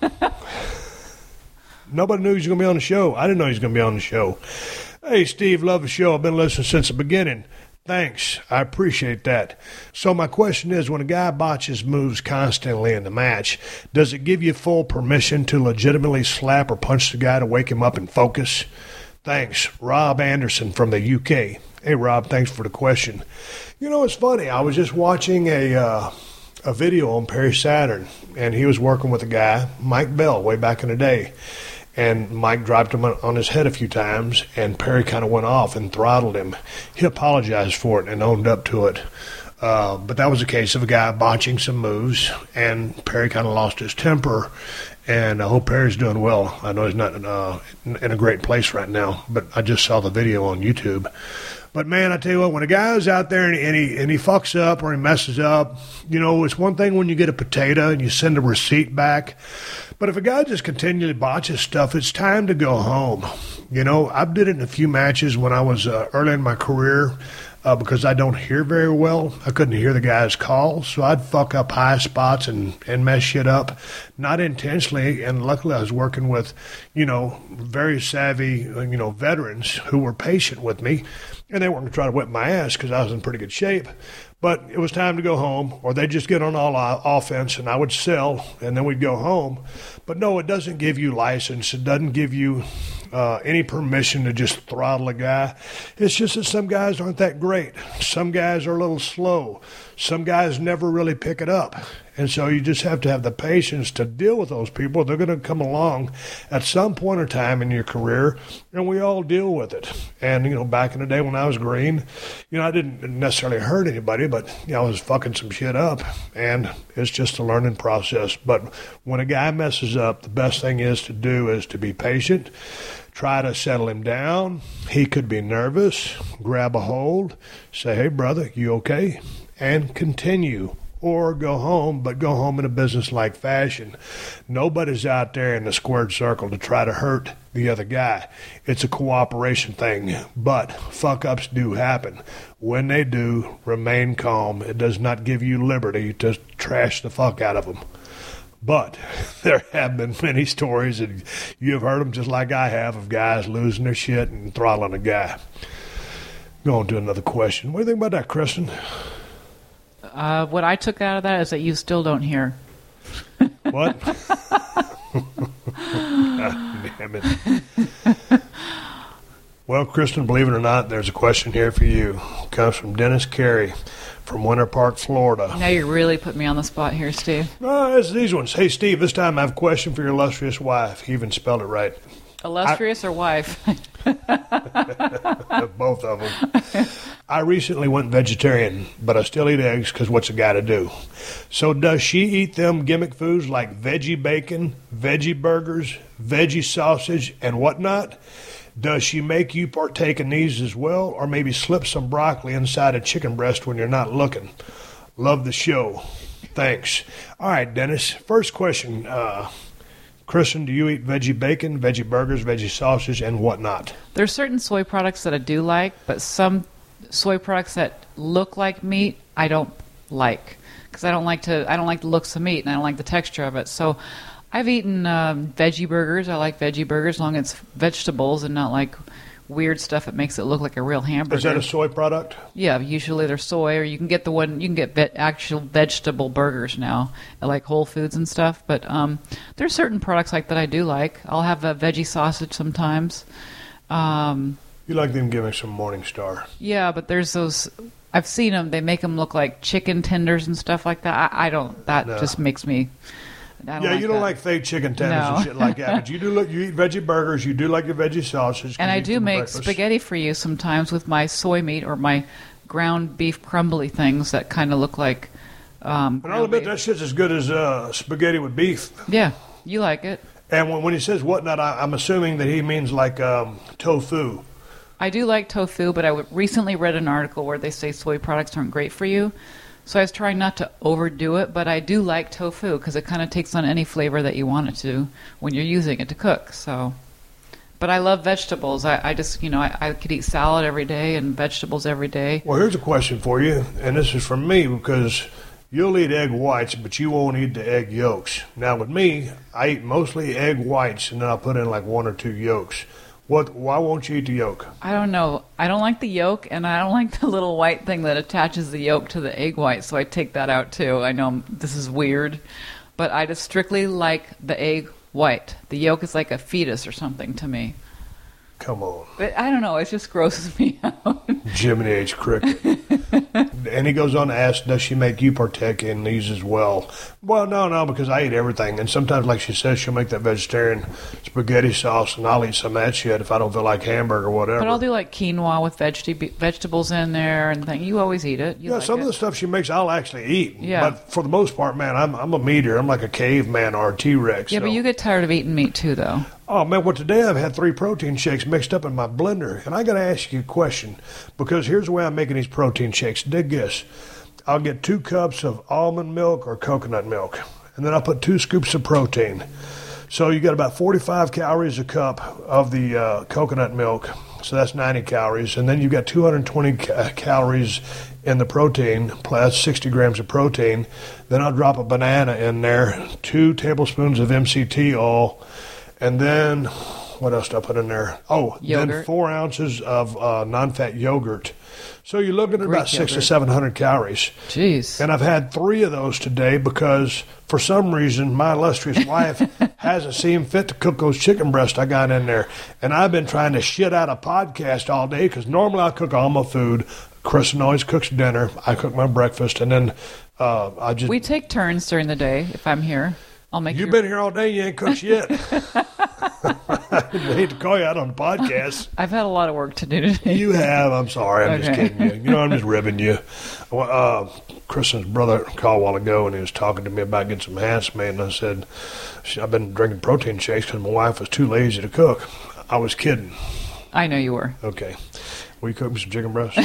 Speaker 1: Nobody knew he was going to be on the show. I didn't know he was going to be on the show. Hey, Steve, love the show. I've been listening since the beginning. Thanks. I appreciate that. So my question is, when a guy botches moves constantly in the match, does it give you full permission to legitimately slap or punch the guy to wake him up and focus? Thanks. Rob Anderson from the UK. Hey, Rob, thanks for the question. It's funny. I was just watching a video on Perry Saturn, and he was working with a guy, Mike Bell, way back in the day. And Mike dropped him on his head a few times, and Perry kind of went off and throttled him. He apologized for it and owned up to it. But that was a case of a guy botching some moves, and Perry kind of lost his temper. And I hope Perry's doing well. I know he's not in a great place right now, but I just saw the video on YouTube. But, man, I tell you what, when a guy's out there and he fucks up or he messes up, it's one thing when you get a potato and you send a receipt back. But if a guy just continually botches stuff, it's time to go home. I did it in a few matches when I was early in my career because I don't hear very well. I couldn't hear the guy's calls, so I'd fuck up high spots and mess shit up, not intentionally. And luckily I was working with, very savvy, veterans who were patient with me. And they weren't going to try to whip my ass because I was in pretty good shape. But it was time to go home, or they'd just get on all offense, and I would sell, and then we'd go home. But no, it doesn't give you license. It doesn't give you any permission to just throttle a guy. It's just that some guys aren't that great. Some guys are a little slow. Some guys never really pick it up. And so you just have to have the patience to deal with those people. They're going to come along at some point in time in your career, and we all deal with it. And, back in the day when I was green, I didn't necessarily hurt anybody, but I was fucking some shit up, and it's just a learning process. But when a guy messes up, the best thing is to be patient, try to settle him down. He could be nervous, grab a hold, say, hey, brother, you okay? And continue. Or go home, but go home in a business-like fashion. Nobody's out there in the squared circle to try to hurt the other guy. It's a cooperation thing, but fuck-ups do happen. When they do, remain calm. It does not give you liberty to trash the fuck out of them. But there have been many stories, and you have heard them just like I have, of guys losing their shit and throttling a guy. Go on to another question. What do you think about that, Kristen?
Speaker 5: What I took out of that is that you still don't hear.
Speaker 1: What? God damn it. Well, Kristen, believe it or not, there's a question here for you. It comes from Dennis Carey from Winter Park, Florida.
Speaker 5: Now you're really putting me on the spot here, Steve.
Speaker 1: It's these ones. Hey, Steve, this time I have a question for your illustrious wife. He even spelled it right.
Speaker 5: Illustrious or wife?
Speaker 1: Both of them. I recently went vegetarian, but I still eat eggs because what's a guy to do? So does she eat them gimmick foods like veggie bacon, veggie burgers, veggie sausage, and whatnot? Does she make you partake in these as well, or maybe slip some broccoli inside a chicken breast when you're not looking? Love the show. Thanks. All right, Dennis. First question. Kristen, do you eat veggie bacon, veggie burgers, veggie sausage, and whatnot?
Speaker 5: There's certain soy products that I do like, but some soy products that look like meat I don't like because I don't like the looks of meat and I don't like the texture of it. So I've eaten veggie burgers. I like veggie burgers as long as it's vegetables and not like weird stuff that makes it look like a real hamburger.
Speaker 1: Is that a soy product?
Speaker 5: Yeah, usually they're soy, or you can get actual vegetable burgers now at like Whole Foods and stuff. But there's certain products like that I do like. I'll have a veggie sausage sometimes.
Speaker 1: You like them giving some Morningstar.
Speaker 5: Yeah, but there's those. I've seen them. They make them look like chicken tenders and stuff like that. I don't. That just makes me.
Speaker 1: You don't like fake chicken tenders and shit like that. But you eat veggie burgers. You do like your veggie sausage.
Speaker 5: And I do make spaghetti for you sometimes with my soy meat or my ground beef crumbly things that kind of look like.
Speaker 1: And I'll admit that shit's as good as spaghetti with beef.
Speaker 5: Yeah, you like it.
Speaker 1: And when he says whatnot, I'm assuming that he means like tofu.
Speaker 5: I do like tofu, but I recently read an article where they say soy products aren't great for you. So I was trying not to overdo it, but I do like tofu because it kind of takes on any flavor that you want it to when you're using it to cook. So, but I love vegetables. I just, I could eat salad every day and vegetables every day.
Speaker 1: Well, here's a question for you, and this is from me because you'll eat egg whites, but you won't eat the egg yolks. Now, with me, I eat mostly egg whites, and then I'll put in like 1 or 2 yolks. Why won't you eat the yolk?
Speaker 5: I don't know. I don't like the yolk, and I don't like the little white thing that attaches the yolk to the egg white, so I take that out too. I know this is weird, but I just strictly like the egg white. The yolk is like a fetus or something to me.
Speaker 1: Come on.
Speaker 5: But I don't know. It just grosses me out.
Speaker 1: Jiminy H. Cricket. And he goes on to ask, does she make you partake in these as well? Well, no, because I eat everything. And sometimes, like she says, she'll make that vegetarian spaghetti sauce, and I'll eat some of that shit if I don't feel like hamburger or whatever.
Speaker 5: But I'll do like quinoa with vegetables in there and things. You always eat it.
Speaker 1: Some of the stuff she makes I'll actually eat.
Speaker 5: Yeah.
Speaker 1: But for the most part, man, I'm a meat eater. I'm like a caveman or a T-Rex.
Speaker 5: Yeah,
Speaker 1: so.
Speaker 5: But you get tired of eating meat too, though.
Speaker 1: Oh, man, well, today I've had 3 protein shakes mixed up in my blender. And I got to ask you a question, because here's the way I'm making these protein shakes. Dig this. I'll get 2 cups of almond milk or coconut milk, and then I'll put 2 scoops of protein. So you got about 45 calories a cup of the coconut milk, so that's 90 calories. And then you've got 220 calories in the protein, plus 60 grams of protein. Then I'll drop a banana in there, 2 tablespoons of MCT oil, and then what else do I put in there? Oh,
Speaker 5: yogurt.
Speaker 1: Then 4 ounces of non-fat yogurt. So you're looking at
Speaker 5: Greek
Speaker 1: about 600
Speaker 5: yogurt.
Speaker 1: to 700 calories.
Speaker 5: Jeez.
Speaker 1: And I've had 3 of those today because for some reason my illustrious wife hasn't seen fit to cook those chicken breasts I got in there. And I've been trying to shit out a podcast all day because normally I cook all my food. Kristen always cooks dinner. I cook my breakfast, and then
Speaker 5: We take turns during the day if I'm here. I'll make
Speaker 1: You've been here all day, you ain't cooked yet. I hate to call you out on the podcast.
Speaker 5: I've had a lot of work to do today.
Speaker 1: You have. I'm sorry. I'm just
Speaker 5: Okay.
Speaker 1: kidding you. I'm just ribbing you. Kristen's brother called a while ago, and he was talking to me about getting some hands made, and I said, I've been drinking protein shakes because my wife was too lazy to cook. I was kidding.
Speaker 5: I know you were.
Speaker 1: Okay. Will you cook me some chicken breasts?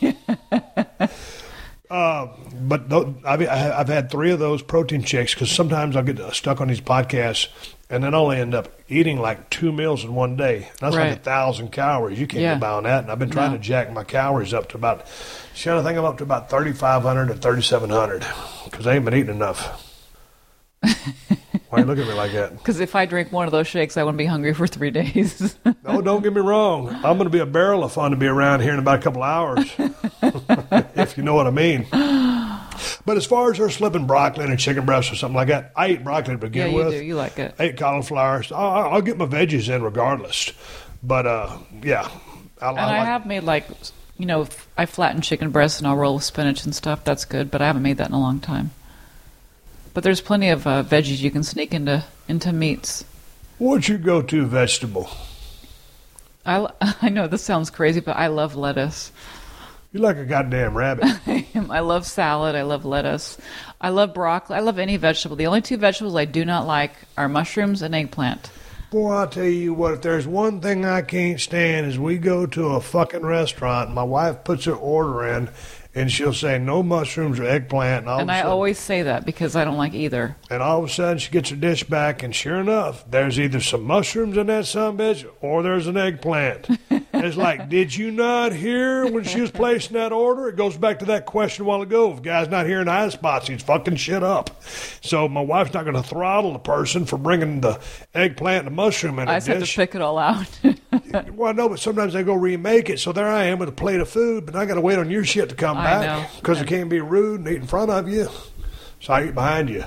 Speaker 1: I've had 3 of those protein shakes because sometimes I'll get stuck on these podcasts and then I'll end up eating like 2 meals in one day. That's
Speaker 5: Right.
Speaker 1: like 1,000 calories. You can't
Speaker 5: Yeah.
Speaker 1: get by on that. And I've been trying
Speaker 5: No.
Speaker 1: to jack my calories up to about, I think I'm up to about 3,500 to 3,700 because I ain't been eating enough. Why you look at me like that?
Speaker 5: Because if I drink one of those shakes, I wouldn't be hungry for 3 days.
Speaker 1: No, don't get me wrong. I'm going to be a barrel of fun to be around here in about a couple hours, if you know what I mean. But as far as her slipping broccoli and chicken breast or something like that, I eat broccoli to
Speaker 5: yeah,
Speaker 1: begin
Speaker 5: you
Speaker 1: with.
Speaker 5: do. You like it.
Speaker 1: I eat cauliflower. I'll get my veggies in regardless. But, yeah.
Speaker 5: And I have made I flatten chicken breasts and I'll roll with spinach and stuff. That's good, but I haven't made that in a long time. But there's plenty of veggies you can sneak into meats.
Speaker 1: What's your go-to vegetable?
Speaker 5: I know this sounds crazy, but I love lettuce.
Speaker 1: You're like a goddamn rabbit.
Speaker 5: I love salad. I love lettuce. I love broccoli. I love any vegetable. The only 2 vegetables I do not like are mushrooms and eggplant.
Speaker 1: Boy, I'll tell you what, if there's one thing I can't stand is we go to a fucking restaurant and my wife puts her order in and she'll say no mushrooms or eggplant. And
Speaker 5: I always say that because I don't like either.
Speaker 1: And all of a sudden she gets her dish back and sure enough, there's either some mushrooms in that sumbitch or there's an eggplant. And It's like, did you not hear when she was placing that order? It goes back to that question a while ago. If a guy's not hearing eye spots, he's fucking shit up. So my wife's not going to throttle the person for bringing the eggplant and the mushroom in a
Speaker 5: I just have
Speaker 1: dish.
Speaker 5: to pick it all out.
Speaker 1: Well, no, but sometimes they go remake it. So there I am with a plate of food, but I got to wait on your shit to come
Speaker 5: I know.
Speaker 1: back because it can't be rude and eat in front of you. So I eat behind you.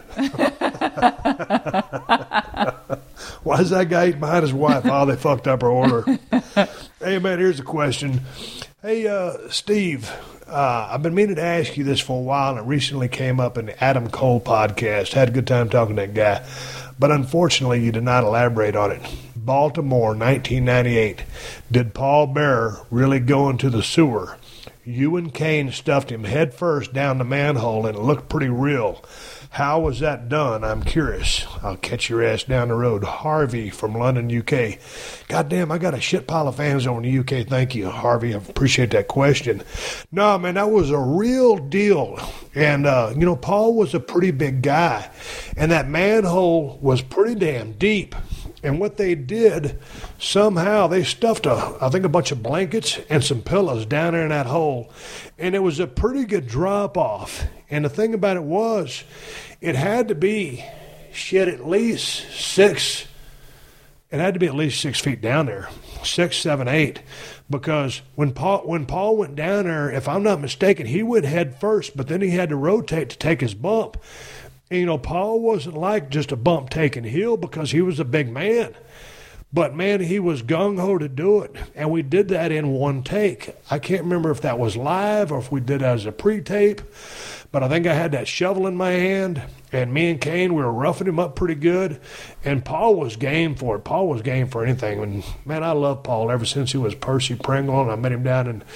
Speaker 1: Why is that guy eating behind his wife? Oh, they fucked up her order. Hey, man, here's a question. Hey, Steve, I've been meaning to ask you this for a while, and it recently came up in the Adam Cole podcast. Had a good time talking to that guy. But unfortunately, you did not elaborate on it. Baltimore, 1998. Did Paul Bearer really go into the sewer? You and Kane stuffed him head first down the manhole, and it looked pretty real. How was that done? I'm curious. I'll catch your ass down the road. Harvey from London, UK. Goddamn, I got a shit pile of fans over in the UK. Thank you, Harvey. I appreciate that question. No, man, that was a real deal. And, Paul was a pretty big guy. And that manhole was pretty damn deep. And what they did, somehow they stuffed a bunch of blankets and some pillows down there in that hole. And it was a pretty good drop off. And the thing about it was, it had to be at least 6. It had to be at least 6 feet down there, 6, 7, 8. Because when Paul went down there, if I'm not mistaken, he went head first, but then he had to rotate to take his bump. And, Paul wasn't like just a bump taking heel because he was a big man. But, man, he was gung-ho to do it. And we did that in one take. I can't remember if that was live or if we did that as a pre-tape. But I think I had that shovel in my hand. And me and Kane, we were roughing him up pretty good. And Paul was game for it. Paul was game for anything. And, man, I love Paul ever since he was Percy Pringle. And I met him down in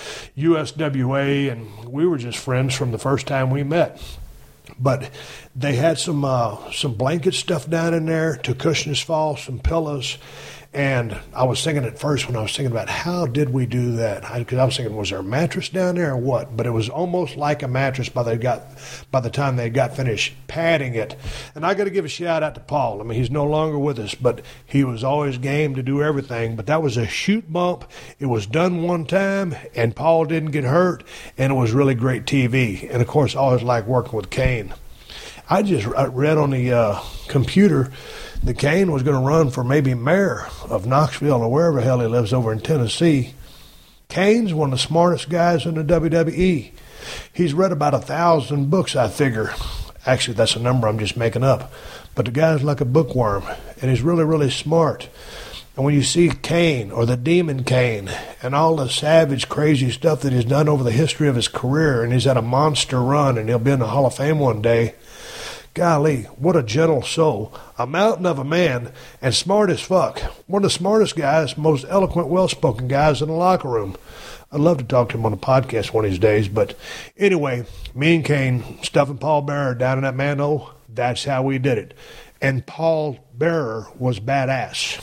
Speaker 1: USWA. And we were just friends from the first time we met. But they had some blanket stuff down in there to cushion his fall, some pillows. And I was thinking at first when I was thinking about how did we do that? Because I was thinking, was there a mattress down there or what? But it was almost like a mattress by the time they got finished padding it. And I got to give a shout out to Paul. I mean, he's no longer with us, but he was always game to do everything. But that was a shoot bump. It was done one time, and Paul didn't get hurt, and it was really great TV. And, of course, I always liked working with Kane. I just read on the computer that Kane was going to run for maybe mayor of Knoxville or wherever the hell he lives over in Tennessee. Kane's one of the smartest guys in the WWE. He's read about 1,000 books, I figure. Actually, that's a number I'm just making up. But the guy's like a bookworm, and he's really, really smart. And when you see Kane or the Demon Kane and all the savage, crazy stuff that he's done over the history of his career, and he's had a monster run, and he'll be in the Hall of Fame one day, golly, what a gentle soul, a mountain of a man, and smart as fuck. One of the smartest guys, most eloquent, well-spoken guys in the locker room. I'd love to talk to him on a podcast one of these days, but anyway, me and Kane stuffing Paul Bearer down in that manhole, that's how we did it. And Paul Bearer was badass.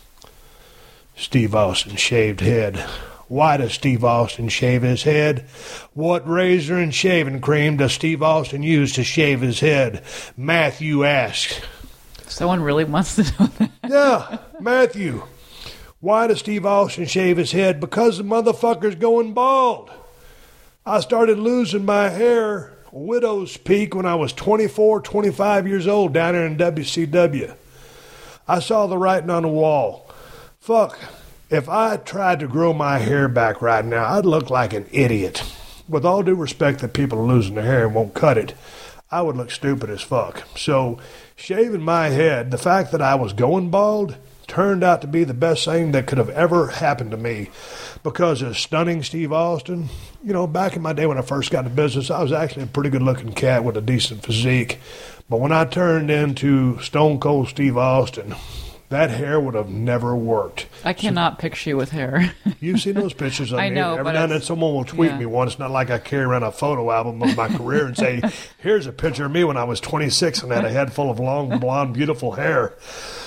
Speaker 1: Steve Austin shaved head. Why does Steve Austin shave his head? What razor and shaving cream does Steve Austin use to shave his head? Matthew asks.
Speaker 5: Someone really wants to know that.
Speaker 1: Yeah, Matthew. Why does Steve Austin shave his head? Because the motherfucker's going bald. I started losing my hair, widow's peak, when I was 24, 25 years old down there in WCW. I saw the writing on the wall. Fuck. If I tried to grow my hair back right now, I'd look like an idiot. With all due respect that people are losing their hair and won't cut it, I would look stupid as fuck. So, shaving my head, the fact that I was going bald, turned out to be the best thing that could have ever happened to me. Because of stunning Steve Austin, back in my day when I first got into business, I was actually a pretty good-looking cat with a decent physique. But when I turned into Stone Cold Steve Austin, that hair would have never worked.
Speaker 5: I cannot picture you with hair.
Speaker 1: You've seen those pictures of me.
Speaker 5: I know,
Speaker 1: Every now and then someone will tweet me one. It's not like I carry around a photo album of my career and say, here's a picture of me when I was 26 and had a head full of long, blonde, beautiful hair.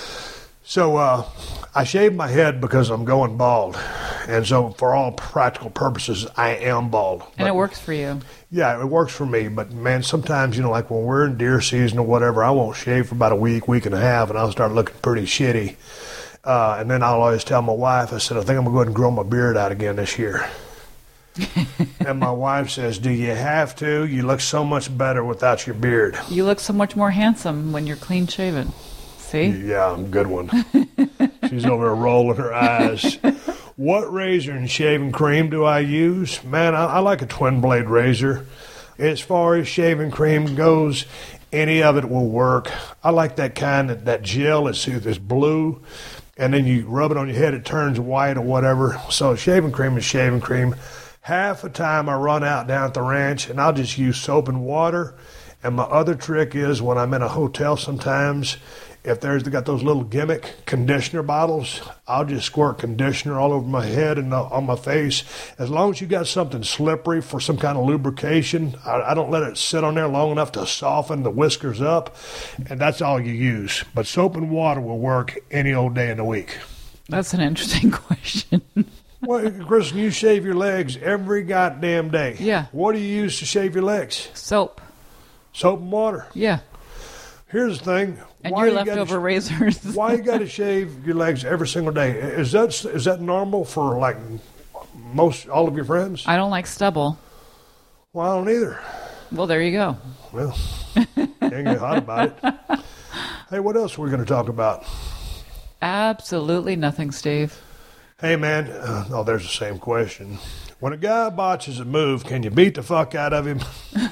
Speaker 1: So I shaved my head because I'm going bald. And so for all practical purposes, I am bald.
Speaker 5: And it works for you.
Speaker 1: Yeah, it works for me. But, man, sometimes, like when we're in deer season or whatever, I won't shave for about a week and a half, and I'll start looking pretty shitty. And then I'll always tell my wife, I said, I think I'm going to go ahead and grow my beard out again this year. And my wife says, do you have to? You look so much better without your beard.
Speaker 5: You look so much more handsome when you're clean shaven. See?
Speaker 1: Yeah, good one. She's over there rolling her eyes. What razor and shaving cream do I use? Man, I like a twin blade razor. As far as shaving cream goes, any of it will work. I like that kind, that gel is blue, and then you rub it on your head, it turns white or whatever. So shaving cream is shaving cream. Half the time I run out down at the ranch, and I'll just use soap and water. And my other trick is when I'm in a hotel sometimes, if they got those little gimmick conditioner bottles, I'll just squirt conditioner all over my head and on my face. As long as you got something slippery for some kind of lubrication, I don't let it sit on there long enough to soften the whiskers up, and that's all you use. But soap and water will work any old day in the week.
Speaker 5: That's an interesting question.
Speaker 1: Well, Kristen, you shave your legs every goddamn day.
Speaker 5: Yeah.
Speaker 1: What do you use to shave your legs?
Speaker 5: Soap.
Speaker 1: Soap and water.
Speaker 5: Yeah.
Speaker 1: Here's the thing.
Speaker 5: And your leftover razors.
Speaker 1: Why you got to shave your legs every single day? Is that normal for like all of your friends?
Speaker 5: I don't like stubble.
Speaker 1: Well, I don't either.
Speaker 5: Well, there you go.
Speaker 1: Well, can't get hot about it. Hey, what else are we going to talk about?
Speaker 5: Absolutely nothing, Steve.
Speaker 1: Hey, man. There's the same question. When a guy botches a move, can you beat the fuck out of him?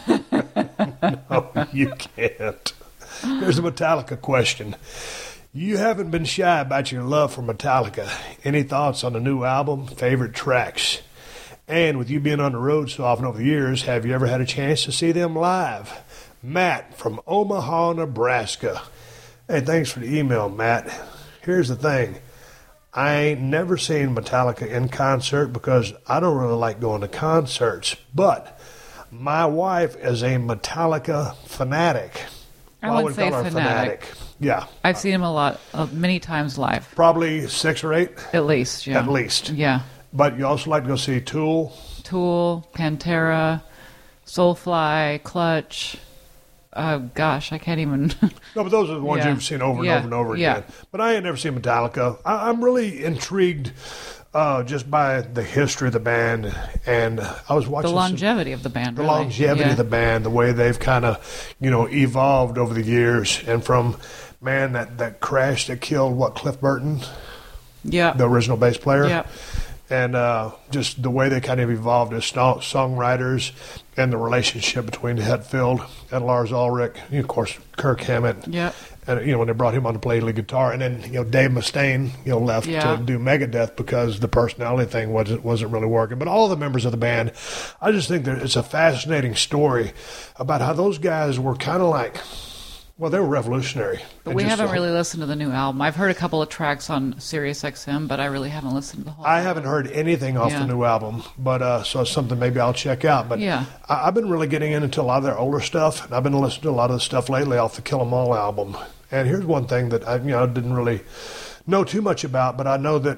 Speaker 1: No, you can't. Here's a Metallica question. You haven't been shy about your love for Metallica. Any thoughts on the new album, favorite tracks? And with you being on the road so often over the years, have you ever had a chance to see them live? Matt from Omaha, Nebraska. Hey, thanks for the email, Matt. Here's the thing. I ain't never seen Metallica in concert because I don't really like going to concerts. But my wife is a Metallica fanatic.
Speaker 5: I would say fanatic.
Speaker 1: Yeah.
Speaker 5: I've seen him a lot, many times live.
Speaker 1: Probably 6 or 8?
Speaker 5: At least, yeah.
Speaker 1: At least.
Speaker 5: Yeah.
Speaker 1: But you also like to go see Tool?
Speaker 5: Tool, Pantera, Soulfly, Clutch. Gosh, I can't even...
Speaker 1: No, but those are the ones
Speaker 5: Yeah.
Speaker 1: you've seen over and
Speaker 5: Yeah.
Speaker 1: over and over
Speaker 5: Yeah.
Speaker 1: again. But I ain't never seen Metallica. I'm really intrigued just by the history of the band. And I was watching...
Speaker 5: The longevity of the band,
Speaker 1: The
Speaker 5: really.
Speaker 1: longevity
Speaker 5: Yeah.
Speaker 1: of the band, the way they've kind of, evolved over the years. And from, man, that crash that killed, Cliff Burton?
Speaker 5: Yeah.
Speaker 1: The original bass player?
Speaker 5: Yeah.
Speaker 1: And just the way they kind of evolved as songwriters and the relationship between Hetfield and Lars Ulrich, of course, Kirk Hammett.
Speaker 5: Yeah.
Speaker 1: And, when they brought him on to play lead guitar. And then, Dave Mustaine, left
Speaker 5: Yeah.
Speaker 1: to do Megadeth because the personality thing wasn't really working. But all the members of the band, I just think that it's a fascinating story about how those guys were kind of like... Well, they were revolutionary.
Speaker 5: But we haven't really listened to the new album. I've heard a couple of tracks on Sirius XM, but I really haven't listened to the whole
Speaker 1: I
Speaker 5: album.
Speaker 1: haven't heard anything off
Speaker 5: Yeah.
Speaker 1: the new album, but so it's something maybe I'll check out. But
Speaker 5: Yeah.
Speaker 1: I've been really getting into a lot of their older stuff, and I've been listening to a lot of the stuff lately off the Kill 'Em All album. And here's one thing that I didn't really know too much about, but I know that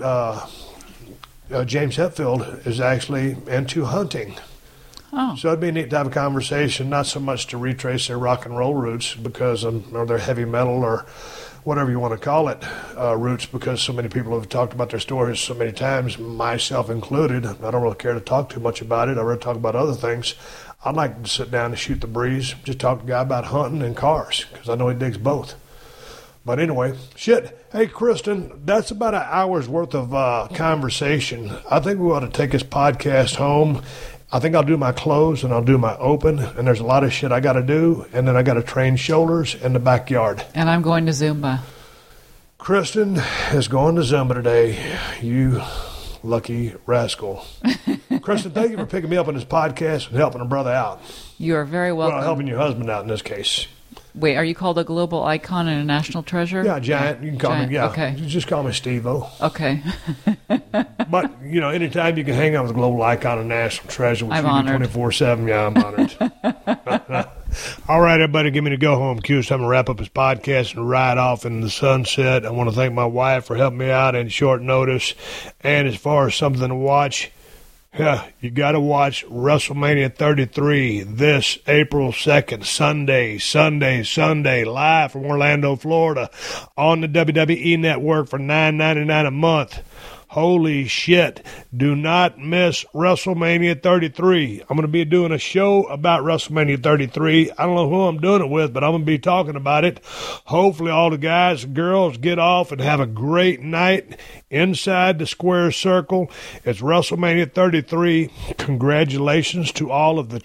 Speaker 1: James Hetfield is actually into hunting.
Speaker 5: Oh.
Speaker 1: So it'd be neat to have a conversation, not so much to retrace their rock and roll roots or their heavy metal or whatever you want to call it, roots, because so many people have talked about their stories so many times, myself included. I don't really care to talk too much about it. I really talk about other things. I'd like to sit down and shoot the breeze, just talk to a guy about hunting and cars, because I know he digs both. But anyway, shit. Hey, Kristen, that's about an hour's worth of conversation. I think we ought to take this podcast home. I think I'll do my close and I'll do my open, and there's a lot of shit I got to do, and then I got to train shoulders in the backyard.
Speaker 5: And I'm going to Zumba.
Speaker 1: Kristen is going to Zumba today. You lucky rascal. Kristen, thank you for picking me up on this podcast and helping a brother out.
Speaker 5: You are very welcome.
Speaker 1: Well, helping your husband out in this case.
Speaker 5: Wait, are you called a global icon and a national treasure?
Speaker 1: Yeah, Giant. You can call
Speaker 5: Giant.
Speaker 1: me, yeah.
Speaker 5: Okay.
Speaker 1: You just call me Steve-O.
Speaker 5: Okay.
Speaker 1: But, anytime you can hang out with a global icon and national treasure, which
Speaker 5: I'm
Speaker 1: you
Speaker 5: honored.
Speaker 1: do 24/7, yeah, I'm honored. All right, everybody, give me the go-home cue. It's time to wrap up this podcast and ride off in the sunset. I want to thank my wife for helping me out in short notice. And as far as something to watch, Yeah, you got to watch WrestleMania 33 this April 2nd, Sunday, live from Orlando, Florida, on the WWE Network for $9.99 a month. Holy shit. Do not miss WrestleMania 33. I'm going to be doing a show about WrestleMania 33. I don't know who I'm doing it with, but I'm going to be talking about it. Hopefully all the guys and girls get off and have a great night inside the square circle. It's WrestleMania 33. Congratulations to all of the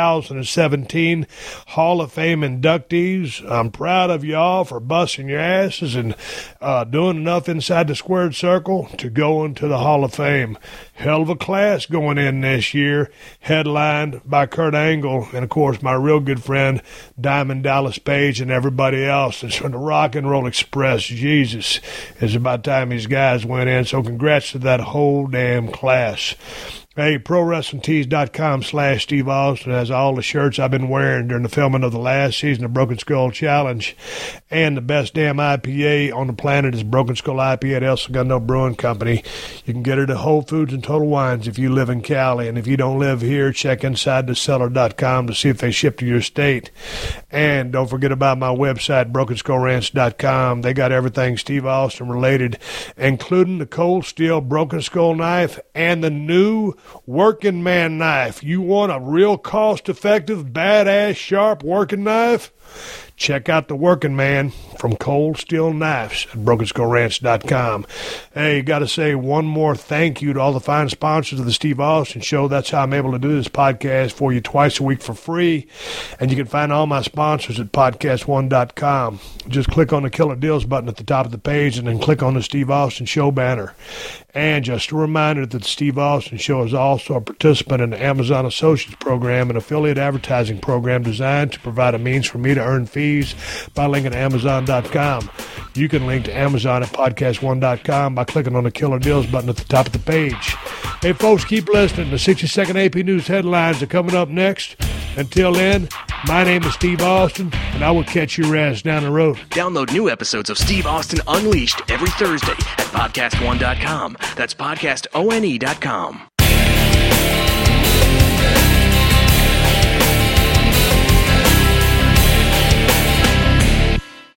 Speaker 1: 2017 Hall of Fame inductees. I'm proud of y'all for busting your asses and doing enough inside the squared circle to go into the Hall of Fame. Hell of a class going in this year, headlined by Kurt Angle and, of course, my real good friend Diamond Dallas Page and everybody else. It's from the Rock and Roll Express. Jesus, it's about time these guys went in, so congrats to that whole damn class. Hey, ProWrestlingTees.com/Steve Austin has all the shirts I've been wearing during the filming of the last season of Broken Skull Challenge. And the best damn IPA on the planet is Broken Skull IPA at El Segundo Brewing Company. You can get it at Whole Foods and Total Wines if you live in Cali. And if you don't live here, check InsideTheCellar.com to see if they ship to your state. And don't forget about my website, BrokenSkullRanch.com. They got everything Steve Austin related, including the Cold Steel Broken Skull knife and the new working man knife. You want a real cost-effective, badass, sharp working knife? Check out the Working Man from Cold Steel Knives at BrokenSkullRanch.com. Hey, got to say one more thank you to all the fine sponsors of the Steve Austin Show. That's how I'm able to do this podcast for you twice a week for free. And you can find all my sponsors at PodcastOne.com. Just click on the Killer Deals button at the top of the page and then click on the Steve Austin Show banner. And just a reminder that the Steve Austin Show is also a participant in the Amazon Associates Program, an affiliate advertising program designed to provide a means for me to earn fees by linking to Amazon.com. You can link to Amazon at PodcastOne.com by clicking on the Killer Deals button at the top of the page. Hey, folks, keep listening. The 60-second AP News headlines are coming up next. Until then, my name is Steve Austin, and I will catch your ass down the road.
Speaker 3: Download new episodes of Steve Austin Unleashed every Thursday at PodcastOne.com. That's PodcastOne.com.